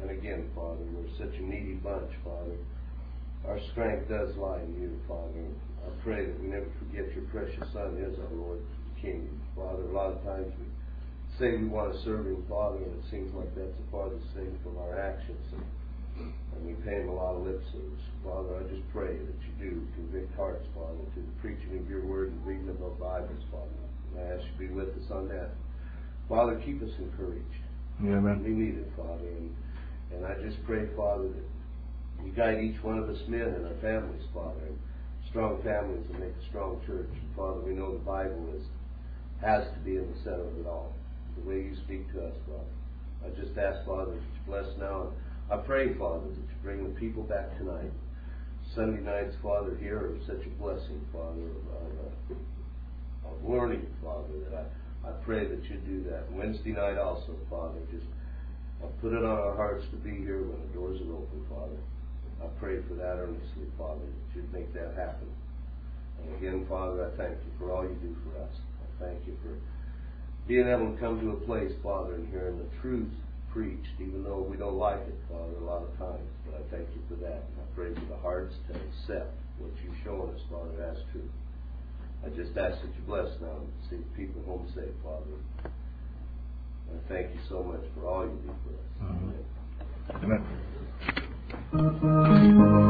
And again, Father, we're such a needy bunch, Father. Our strength does lie in you, Father. I pray that we never forget your precious Son is our Lord and King. Father, a lot of times we say we want to serve him, Father, and it seems like that's the farthest thing from our actions. And, and we pay him a lot of lip service. Father, I just pray that you do convict hearts, Father, to the preaching of your word and reading of our Bibles, Father. And I ask you to be with us on that. Father, keep us encouraged. Yeah, amen. We need it, Father. And, and I just pray, Father, that you guide each one of us men and our families, Father. And strong families will make a strong church. And Father, we know the Bible is has to be in the center of it all. The way you speak to us, Father. I just ask, Father, that you bless now. And I pray, Father, that you bring the people back tonight. Sunday nights, Father, here are such a blessing, Father, of, of, of learning, Father, that I, I pray that you do that. Wednesday night also, Father, just I'll put it on our hearts to be here when the doors are open, Father. I pray for that earnestly, Father, that you'd make that happen. And again, Father, I thank you for all you do for us. I thank you for being able to come to a place, Father, and hearing the truth preached, even though we don't like it, Father, a lot of times. But I thank you for that. And I pray for the hearts to accept what you've shown us, Father, as truth. I just ask that you bless now and see people home safe, Father. I thank you so much for all you do for us. Mm-hmm. Amen. Amen.